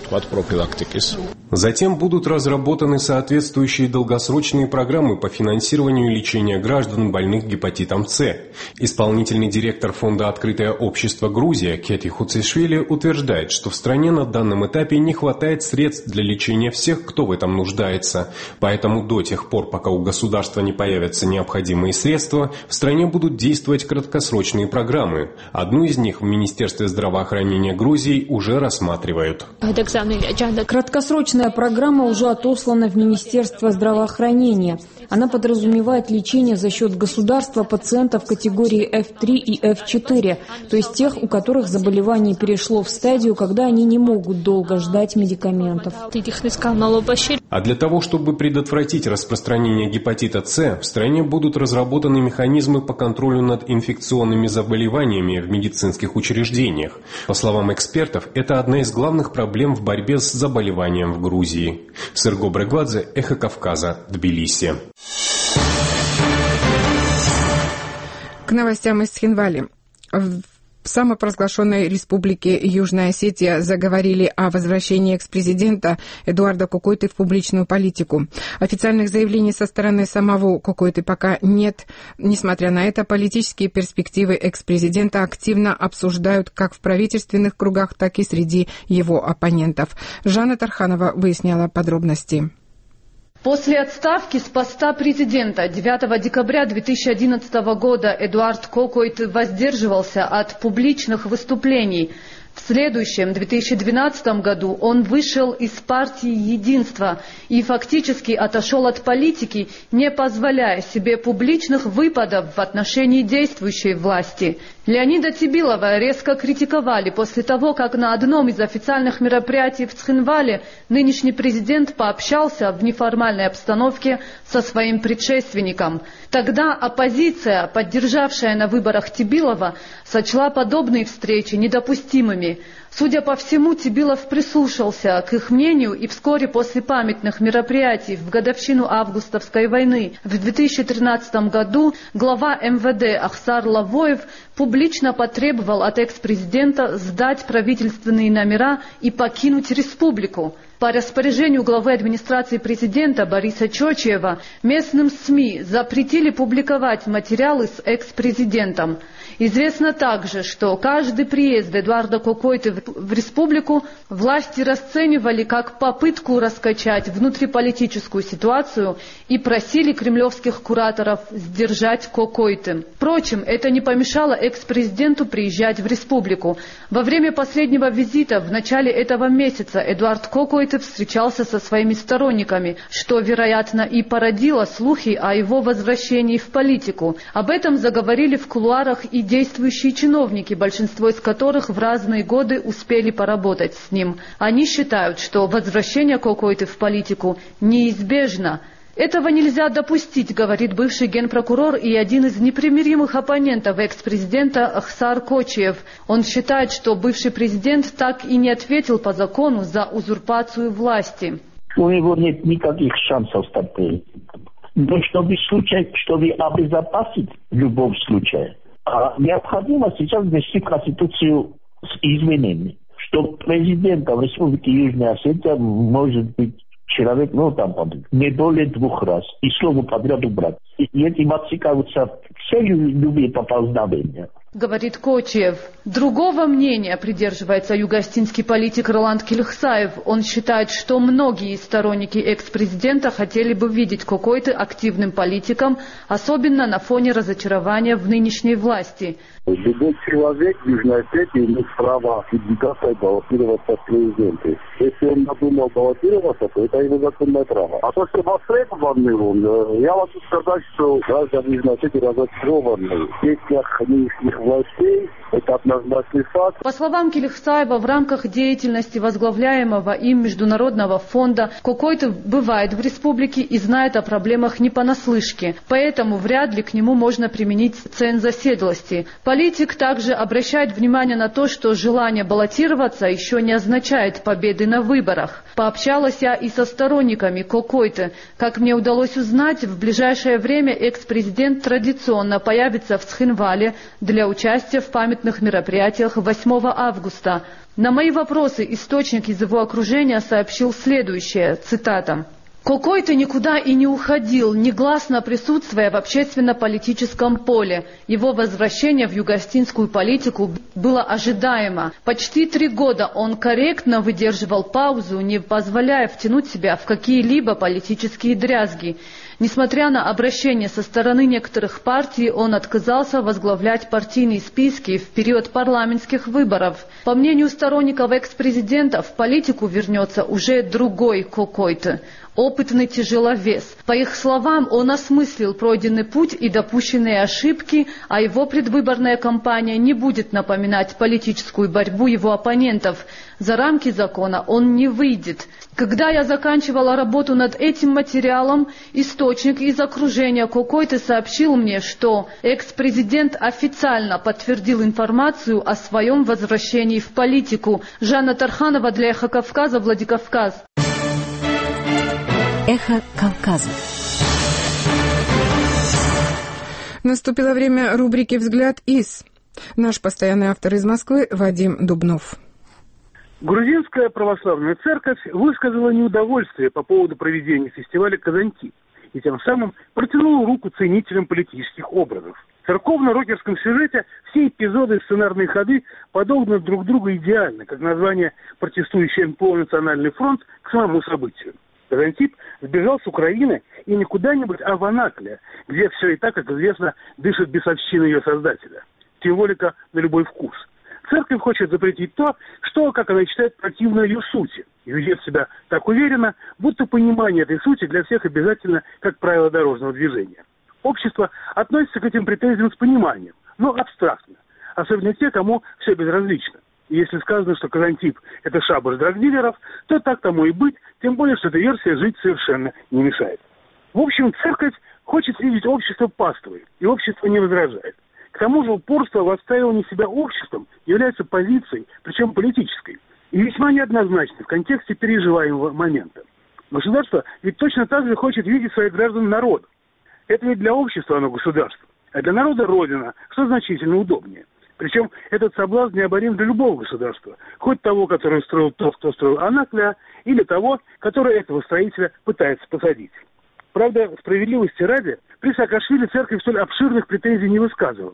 Затем будут разработаны соответствующие долгосрочные программы по финансированию лечения граждан, больных гепатитом С. Исполнительный директор фонда «Открытое общество Грузия» Кети Хуцишвили утверждает, что в стране на данном этапе не хватает средств для лечения всех, кто в этом нуждается. Поэтому до тех пор, пока у государства не появятся необходимые средства, в стране будут действовать краткосрочные программы. Одну из них в Министерстве здравоохранения Грузии уже рассматривают. Краткосрочная программа уже отослана в Министерство здравоохранения. Она подразумевает лечение за счет государства пациентов категории эф три и эф четыре, то есть тех, у которых заболевание перешло в стадию, когда они не могут долго ждать медикаментов. А для того, чтобы предотвратить распространение гепатита С, в стране будут разработаны механизмы по контролю над инфекционными заболеваниями в медицинских учреждениях. По словам экспертов, это одна из главных проблем в борьбе с заболеванием в Грузии. Серго Брегвадзе, Эхо Кавказа, Тбилиси. К новостям из Цхинвали. В самопровозглашенной республике Южная Осетия заговорили о возвращении экс-президента Эдуарда Кокойты в публичную политику. Официальных заявлений со стороны самого Кокойты пока нет. Несмотря на это, политические перспективы экс-президента активно обсуждают как в правительственных кругах, так и среди его оппонентов. Жанна Тарханова выясняла подробности. После отставки с поста президента девятого декабря две тысячи одиннадцатого года Эдуард Кокойт воздерживался от публичных выступлений. В следующем, две тысячи двенадцатом году, он вышел из партии «Единство» и фактически отошел от политики, не позволяя себе публичных выпадов в отношении действующей власти. Леонида Тибилова резко критиковали после того, как на одном из официальных мероприятий в Цхинвале нынешний президент пообщался в неформальной обстановке со своим предшественником. Тогда оппозиция, поддержавшая на выборах Тибилова, сочла подобные встречи недопустимыми. Судя по всему, Тибилов прислушался к их мнению, и вскоре после памятных мероприятий в годовщину августовской войны в две тысячи тринадцатом году глава эм вэ дэ Ахсар Лавоев публично потребовал от экс-президента сдать правительственные номера и покинуть республику. По распоряжению главы администрации президента Бориса Чочиева местным СМИ запретили публиковать материалы с экс-президентом. Известно также, что каждый приезд Эдуарда Кокойты в республику власти расценивали как попытку раскачать внутриполитическую ситуацию и просили кремлевских кураторов сдержать Кокойты. Впрочем, это не помешало экс-президенту приезжать в республику. Во время последнего визита в начале этого месяца Эдуард Кокойты встречался со своими сторонниками, что, вероятно, и породило слухи о его возвращении в политику. Об этом заговорили в кулуарах и действующие чиновники, большинство из которых в разные годы успели поработать с ним. Они считают, что возвращение Кокойты в политику неизбежно. Этого нельзя допустить, говорит бывший генпрокурор и один из непримиримых оппонентов экс-президента Ахсар Кочиев. Он считает, что бывший президент так и не ответил по закону за узурпацию власти. У него нет никаких шансов стать президентом. Но чтобы, случай, чтобы обезопасить в любом случае, необходимо сейчас внести в Конституцию с изменениями, что президентом Республики Южная Осетия может быть человек, ну там, не более двух раз, и слово подряд убрать. И этим отсекаются все любые поползновения. Говорит Кочиев. Другого мнения придерживается юго-остинский политик Роланд Килхсаев. Он считает, что многие сторонники экс-президента хотели бы видеть Кокойты активным политиком, особенно на фоне разочарования в нынешней власти. Любой человек в Южной Осетии имеет право кандидата баллотироваться в президенты. Если он надумал баллотироваться, то это его законное право. А то, что востребованы он, я могу сказать, что граждане Южной Осетии разочарованы в действиях нынешних властей. Это однозначный факт. По словам Килхсаева, в рамках деятельности возглавляемого им Международного фонда Кокойты бывает в республике и знает о проблемах не понаслышке. Поэтому вряд ли к нему можно применить ценз оседлости. Политик также обращает внимание на то, что желание баллотироваться еще не означает победы на выборах. Пообщалась я и со сторонниками Кокойты. Как мне удалось узнать, в ближайшее время экс-президент традиционно появится в Цхинвале для участия в памятных мероприятиях восьмого августа. На мои вопросы источник из его окружения сообщил следующее, цитата. Кокойты никуда и не уходил, негласно присутствуя в общественно-политическом поле. Его возвращение в юго-остинскую политику было ожидаемо. Почти три года он корректно выдерживал паузу, не позволяя втянуть себя в какие-либо политические дрязги. Несмотря на обращение со стороны некоторых партий, он отказался возглавлять партийные списки в период парламентских выборов. По мнению сторонников экс-президента, в политику вернется уже другой Кокойты, опытный тяжеловес. По их словам, он осмыслил пройденный путь и допущенные ошибки, а его предвыборная кампания не будет напоминать политическую борьбу его оппонентов. За рамки закона он не выйдет. Когда я заканчивала работу над этим материалом, источник из окружения Кокойты сообщил мне, что экс-президент официально подтвердил информацию о своем возвращении в политику. Жанна Тарханова для Эхо Кавказа, Владикавказ. Эхо Кавказа. Наступило время рубрики «Взгляд из». Наш постоянный автор из Москвы Вадим Дубнов. Грузинская православная церковь высказала неудовольствие по поводу проведения фестиваля «Казантип» и тем самым протянула руку ценителям политических образов. В церковно-рокерском сюжете все эпизоды и сценарные ходы подобны друг другу идеально, как название «Протестующий эн пэ о Национальный фронт» к самому событию. Казантип сбежал с Украины и не куда-нибудь, а в Анакле, где все и так, как известно, дышит бесовщина ее создателя. Символика на любой вкус. Церковь хочет запретить то, что, как она считает, противно ее сути, и ведет себя так уверенно, будто понимание этой сути для всех обязательно как правило дорожного движения. Общество относится к этим претензиям с пониманием, но абстрактно, особенно те, кому все безразлично. И если сказано, что Казантип – это шабаш драгдилеров, то так тому и быть, тем более, что эта версия жить совершенно не мешает. В общем, церковь хочет видеть общество паствой, и общество не возражает. К тому же упорство в отстаивании себя обществом является позицией, причем политической, и весьма неоднозначной в контексте переживаемого момента. Государство ведь точно так же хочет видеть своих граждан народом. Это ведь для общества оно государство, а для народа родина, что значительно удобнее. Причем этот соблазн необорим для любого государства, хоть того, который строил тот, кто строил Анакля, или того, который этого строителя пытается посадить. Правда, справедливости ради, при Саакашвили церковь столь обширных претензий не высказывала.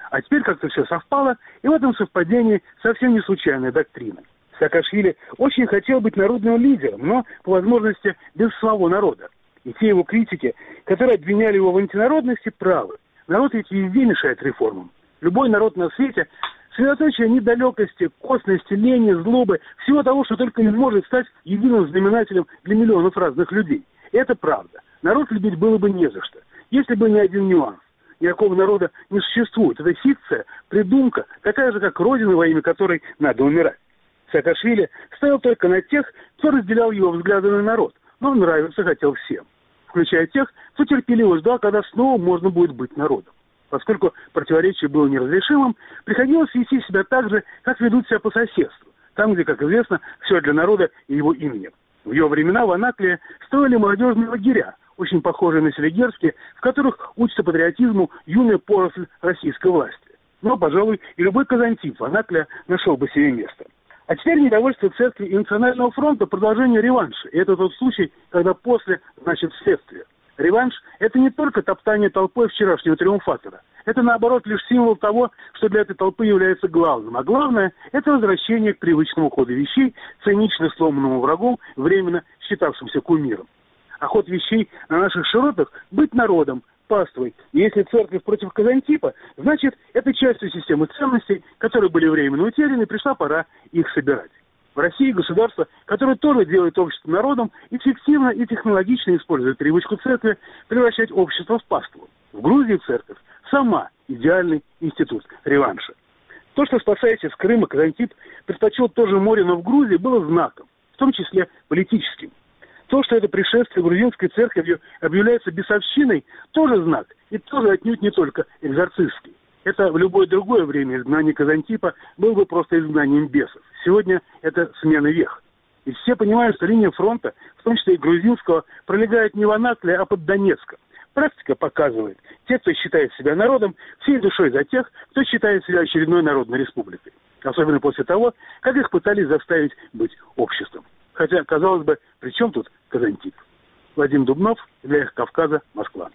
А теперь как-то все совпало, и в этом совпадении совсем не случайная доктрина. Саакашвили очень хотел быть народным лидером, но, по возможности, без самого народа. И те его критики, которые обвиняли его в антинародности, правы. Народ ведь везде мешает реформам. Любой народ на свете – средоточие недалекости, косности, лени, злобы, всего того, что только не может стать единым знаменателем для миллионов разных людей. И это правда. Народ любить было бы не за что, если бы не один нюанс. Никакого народа не существует. Это фикция, придумка, такая же, как Родина, во имя которой надо умирать. Саакашвили стоял только на тех, кто разделял его взгляды на народ, но он нравиться хотел всем, включая тех, кто терпеливо ждал, когда снова можно будет быть народом. Поскольку противоречие было неразрешимым, приходилось вести себя так же, как ведут себя по соседству, там, где, как известно, все для народа и его именем. В ее времена в Анаклии строили молодежные лагеря, очень похожие на селигерские, в которых учится патриотизму юная поросль российской власти. Но, пожалуй, и любой казантип в Анаклии нашел бы себе место. А теперь недовольство церкви и Национального фронта – продолжение реванша. И это тот случай, когда после значит следствие. Реванш – это не только топтание толпой вчерашнего триумфатора. Это, наоборот, лишь символ того, что для этой толпы является главным. А главное – это возвращение к привычному ходу вещей, цинично сломанному врагом, временно считавшимся кумиром. А ход вещей на наших широтах – быть народом, паствой. И если церковь против казантипа, значит, это частью системы ценностей, которые были временно утеряны, пришла пора их собирать. В России государство, которое тоже делает общество народом, эффективно и технологично использует привычку церкви превращать общество в паству. В Грузии церковь сама идеальный институт реванша. То, что, спасаясь из Крыма, казантип предпочел тоже море, но в Грузии, было знаком, в том числе политическим. То, что это пришествие грузинской церковью объявляется бесовщиной, тоже знак, и тоже отнюдь не только экзорцистский. Это в любое другое время изгнание казантипа было бы просто изгнанием бесов. Сегодня это смена вех. И все понимают, что линия фронта, в том числе и грузинского, пролегает не в Анаклии, а под Донецком. Практика показывает, те, кто считает себя народом, всей душой за тех, кто считает себя очередной народной республикой. Особенно после того, как их пытались заставить быть обществом. Хотя, казалось бы, при чем тут казантип? Вадим Дубнов, для «Эхо Кавказа», Москва.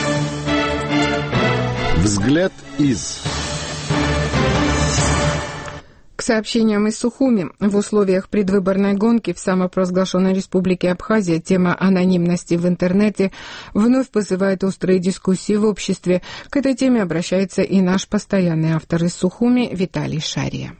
Взгляд из... К сообщениям из Сухуми. В условиях предвыборной гонки в самопровозглашенной республике Абхазия тема анонимности в интернете вновь вызывает острые дискуссии в обществе. К этой теме обращается и наш постоянный автор из Сухуми Виталий Шария.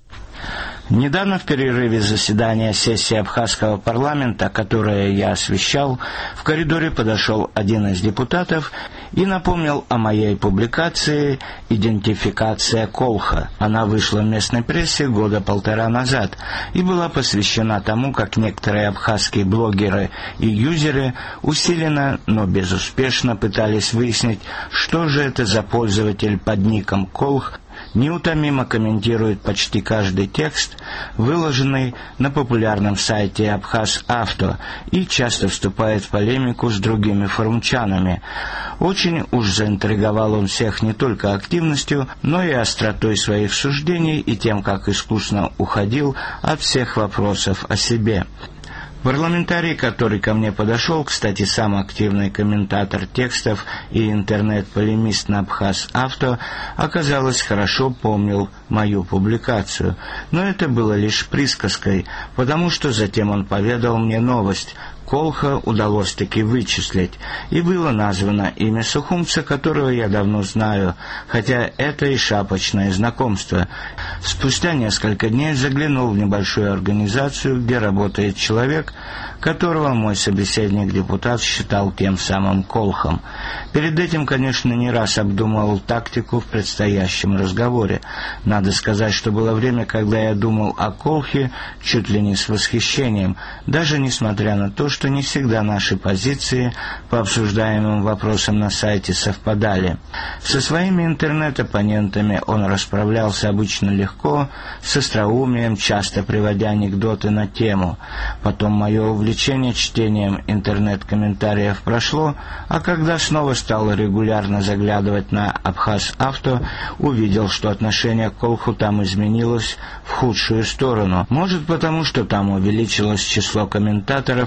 Недавно в перерыве заседания сессии абхазского парламента, которое я освещал, в коридоре подошел один из депутатов и напомнил о моей публикации «Идентификация Колха». Она вышла в местной прессе года полтора назад и была посвящена тому, как некоторые абхазские блогеры и юзеры усиленно, но безуспешно пытались выяснить, что же это за пользователь под ником Колх, неутомимо комментирует почти каждый текст, выложенный на популярном сайте Абхаз Авто, и часто вступает в полемику с другими форумчанами. Очень уж заинтриговал он всех не только активностью, но и остротой своих суждений и тем, как искусно уходил от всех вопросов о себе. Парламентарий, который ко мне подошел, кстати, сам активный комментатор текстов и интернет-полемист на Абхаз Авто, оказалось, хорошо помнил мою публикацию. Но это было лишь присказкой, потому что затем он поведал мне новость. Колха удалось таки вычислить, и было названо имя сухумца, которого я давно знаю, хотя это и шапочное знакомство. Спустя несколько дней заглянул в небольшую организацию, где работает человек, которого мой собеседник-депутат считал тем самым Колхом. Перед этим, конечно, не раз обдумывал тактику в предстоящем разговоре. Надо сказать, что было время, когда я думал о Колхе чуть ли не с восхищением, даже несмотря на то, что не всегда наши позиции по обсуждаемым вопросам на сайте совпадали. Со своими интернет-оппонентами он расправлялся обычно легко, с остроумием, часто приводя анекдоты на тему. Потом мое увлечение чтением интернет-комментариев прошло, а когда снова стал регулярно заглядывать на Абхаз Авто, увидел, что отношение к Колху там изменилось в худшую сторону. Может, потому что там увеличилось число комментаторов,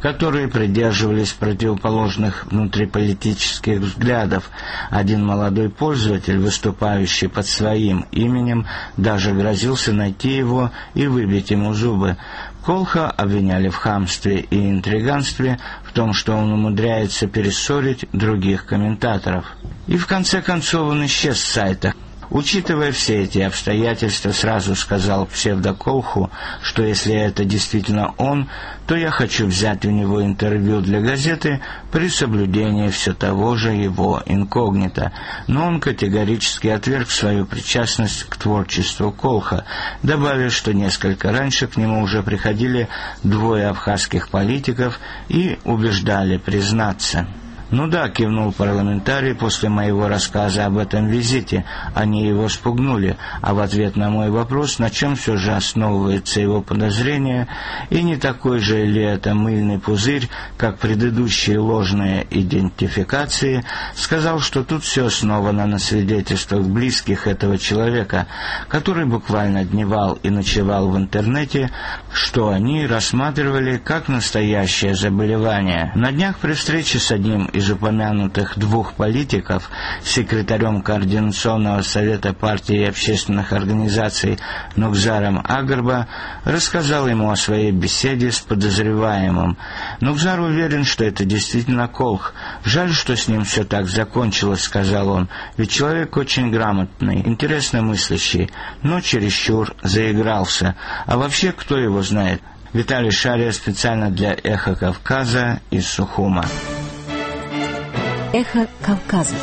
которые придерживались противоположных внутриполитических взглядов. Один молодой пользователь, выступающий под своим именем, даже грозился найти его и выбить ему зубы. Колха обвиняли в хамстве и интриганстве, в том, что он умудряется перессорить других комментаторов. И в конце концов он исчез с сайта. Учитывая все эти обстоятельства, сразу сказал псевдоколху, что если это действительно он, то я хочу взять у него интервью для газеты при соблюдении все того же его инкогнито. Но он категорически отверг свою причастность к творчеству Колха, добавив, что несколько раньше к нему уже приходили двое абхазских политиков и убеждали признаться. «Ну да», — кивнул парламентарий после моего рассказа об этом визите. Они его спугнули, а в ответ на мой вопрос, на чем все же основывается его подозрение, и не такой же ли это мыльный пузырь, как предыдущие ложные идентификации, сказал, что тут все основано на свидетельствах близких этого человека, который буквально дневал и ночевал в интернете, что они рассматривали как настоящее заболевание. На днях при встрече с одним из из упомянутых двух политиков, секретарем Координационного совета партии и общественных организаций Нукзаром Агарба, рассказал ему о своей беседе с подозреваемым. Нукзар уверен, что это действительно Колх. «Жаль, что с ним все так закончилось», — сказал он, «ведь человек очень грамотный, интересно мыслящий, но чересчур заигрался. А вообще, кто его знает?» Виталий Шария специально для «Эхо Кавказа» из Сухума. Эхо Кавказа.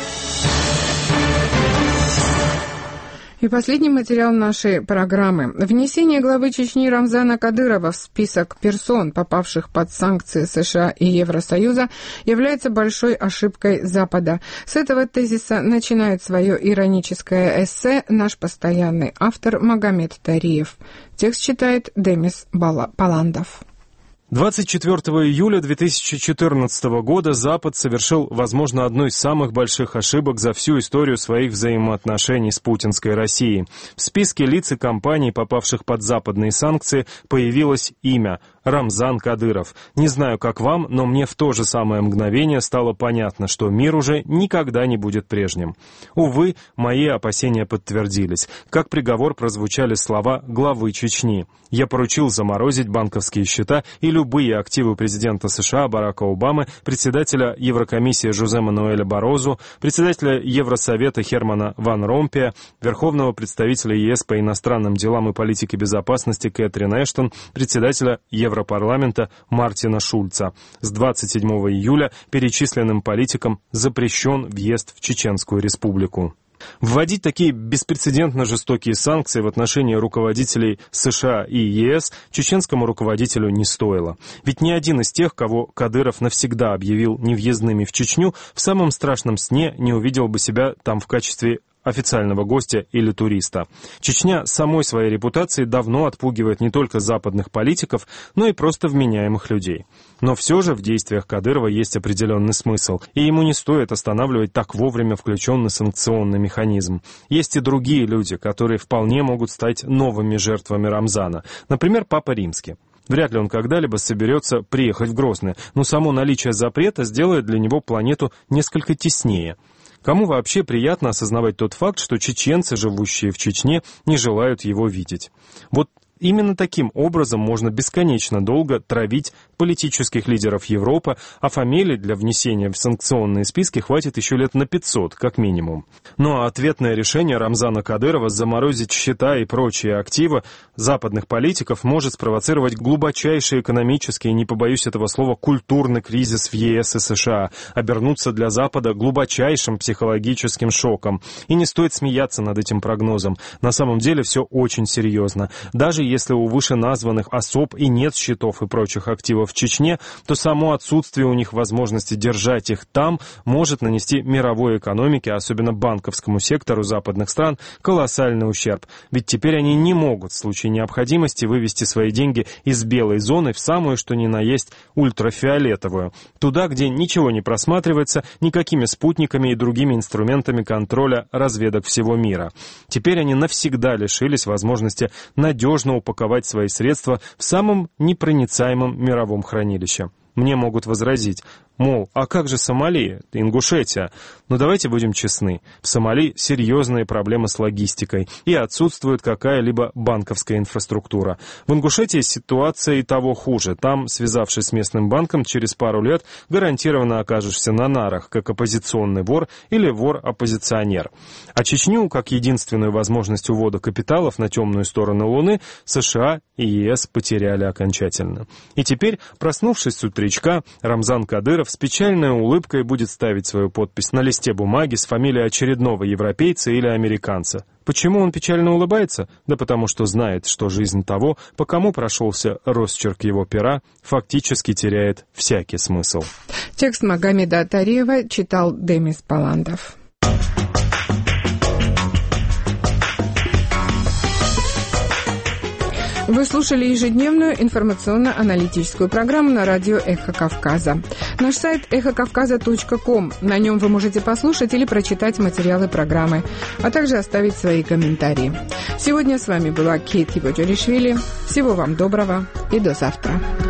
И последний материал нашей программы. Внесение главы Чечни Рамзана Кадырова в список персон, попавших под санкции США и Евросоюза, является большой ошибкой Запада. С этого тезиса начинает свое ироническое эссе наш постоянный автор Магомед Тариев. Текст читает Демис Паландов. двадцать четвёртого июля две тысячи четырнадцатого года Запад совершил, возможно, одну из самых больших ошибок за всю историю своих взаимоотношений с путинской Россией. В списке лиц и компаний, попавших под западные санкции, появилось имя – Рамзан Кадыров. Не знаю, как вам, но мне в то же самое мгновение стало понятно, что мир уже никогда не будет прежним. Увы, мои опасения подтвердились. Как приговор прозвучали слова главы Чечни. «Я поручил заморозить банковские счета и любые активы президента США Барака Обамы, председателя Еврокомиссии Жозе Мануэля Барозу, председателя Евросовета Хермана Ван Ромпея, верховного представителя ЕС по иностранным делам и политике безопасности Кэтрин Эштон, председателя Европарламента Мартина Шульца. С двадцать седьмого июля перечисленным политикам запрещен въезд в Чеченскую республику». Вводить такие беспрецедентно жестокие санкции в отношении руководителей США и ЕС чеченскому руководителю не стоило. Ведь ни один из тех, кого Кадыров навсегда объявил невъездными в Чечню, в самом страшном сне не увидел бы себя там в качестве официального гостя или туриста. Чечня самой своей репутацией давно отпугивает не только западных политиков, но и просто вменяемых людей. Но все же в действиях Кадырова есть определенный смысл, и ему не стоит останавливать так вовремя включенный санкционный механизм. Есть и другие люди, которые вполне могут стать новыми жертвами Рамзана. Например, Папа Римский. Вряд ли он когда-либо соберется приехать в Грозный, но само наличие запрета сделает для него планету несколько теснее. Кому вообще приятно осознавать тот факт, что чеченцы, живущие в Чечне, не желают его видеть? Вот именно таким образом можно бесконечно долго травить политических лидеров Европы, а фамилий для внесения в санкционные списки хватит еще лет на пятьсот, как минимум. Ну а ответное решение Рамзана Кадырова заморозить счета и прочие активы западных политиков может спровоцировать глубочайший экономический, не побоюсь этого слова, культурный кризис в ЕС и США, обернуться для Запада глубочайшим психологическим шоком. И не стоит смеяться над этим прогнозом. На самом деле все очень серьезно. Даже если у вышеназванных особ и нет счетов и прочих активов в Чечне, то само отсутствие у них возможности держать их там может нанести мировой экономике, особенно банковскому сектору западных стран, колоссальный ущерб. Ведь теперь они не могут в случае необходимости вывести свои деньги из белой зоны в самую, что ни на есть, ультрафиолетовую. Туда, где ничего не просматривается никакими спутниками и другими инструментами контроля разведок всего мира. Теперь они навсегда лишились возможности надежно упаковать свои средства в самом непроницаемом мировом хранилище. Мне могут возразить, мол, а как же Сомали, Ингушетия? Но давайте будем честны, в Сомали серьезные проблемы с логистикой и отсутствует какая-либо банковская инфраструктура. В Ингушетии ситуация и того хуже. Там, связавшись с местным банком, через пару лет гарантированно окажешься на нарах, как оппозиционный вор или вор-оппозиционер. А Чечню, как единственную возможность увода капиталов на темную сторону Луны, США и ЕС потеряли окончательно. И теперь, проснувшись с утречка, Рамзан Кадыров с печальной улыбкой будет ставить свою подпись на листе бумаги с фамилией очередного европейца или американца. Почему он печально улыбается? Да потому что знает, что жизнь того, по кому прошелся росчерк его пера, фактически теряет всякий смысл. Текст Магомеда Тареева читал Демис Паландов. Вы слушали ежедневную информационно-аналитическую программу на радио «Эхо Кавказа». Наш сайт эхо кавказа точка ком. На нем вы можете послушать или прочитать материалы программы, а также оставить свои комментарии. Сегодня с вами была Кейт Кибоджоришвили. Всего вам доброго и до завтра.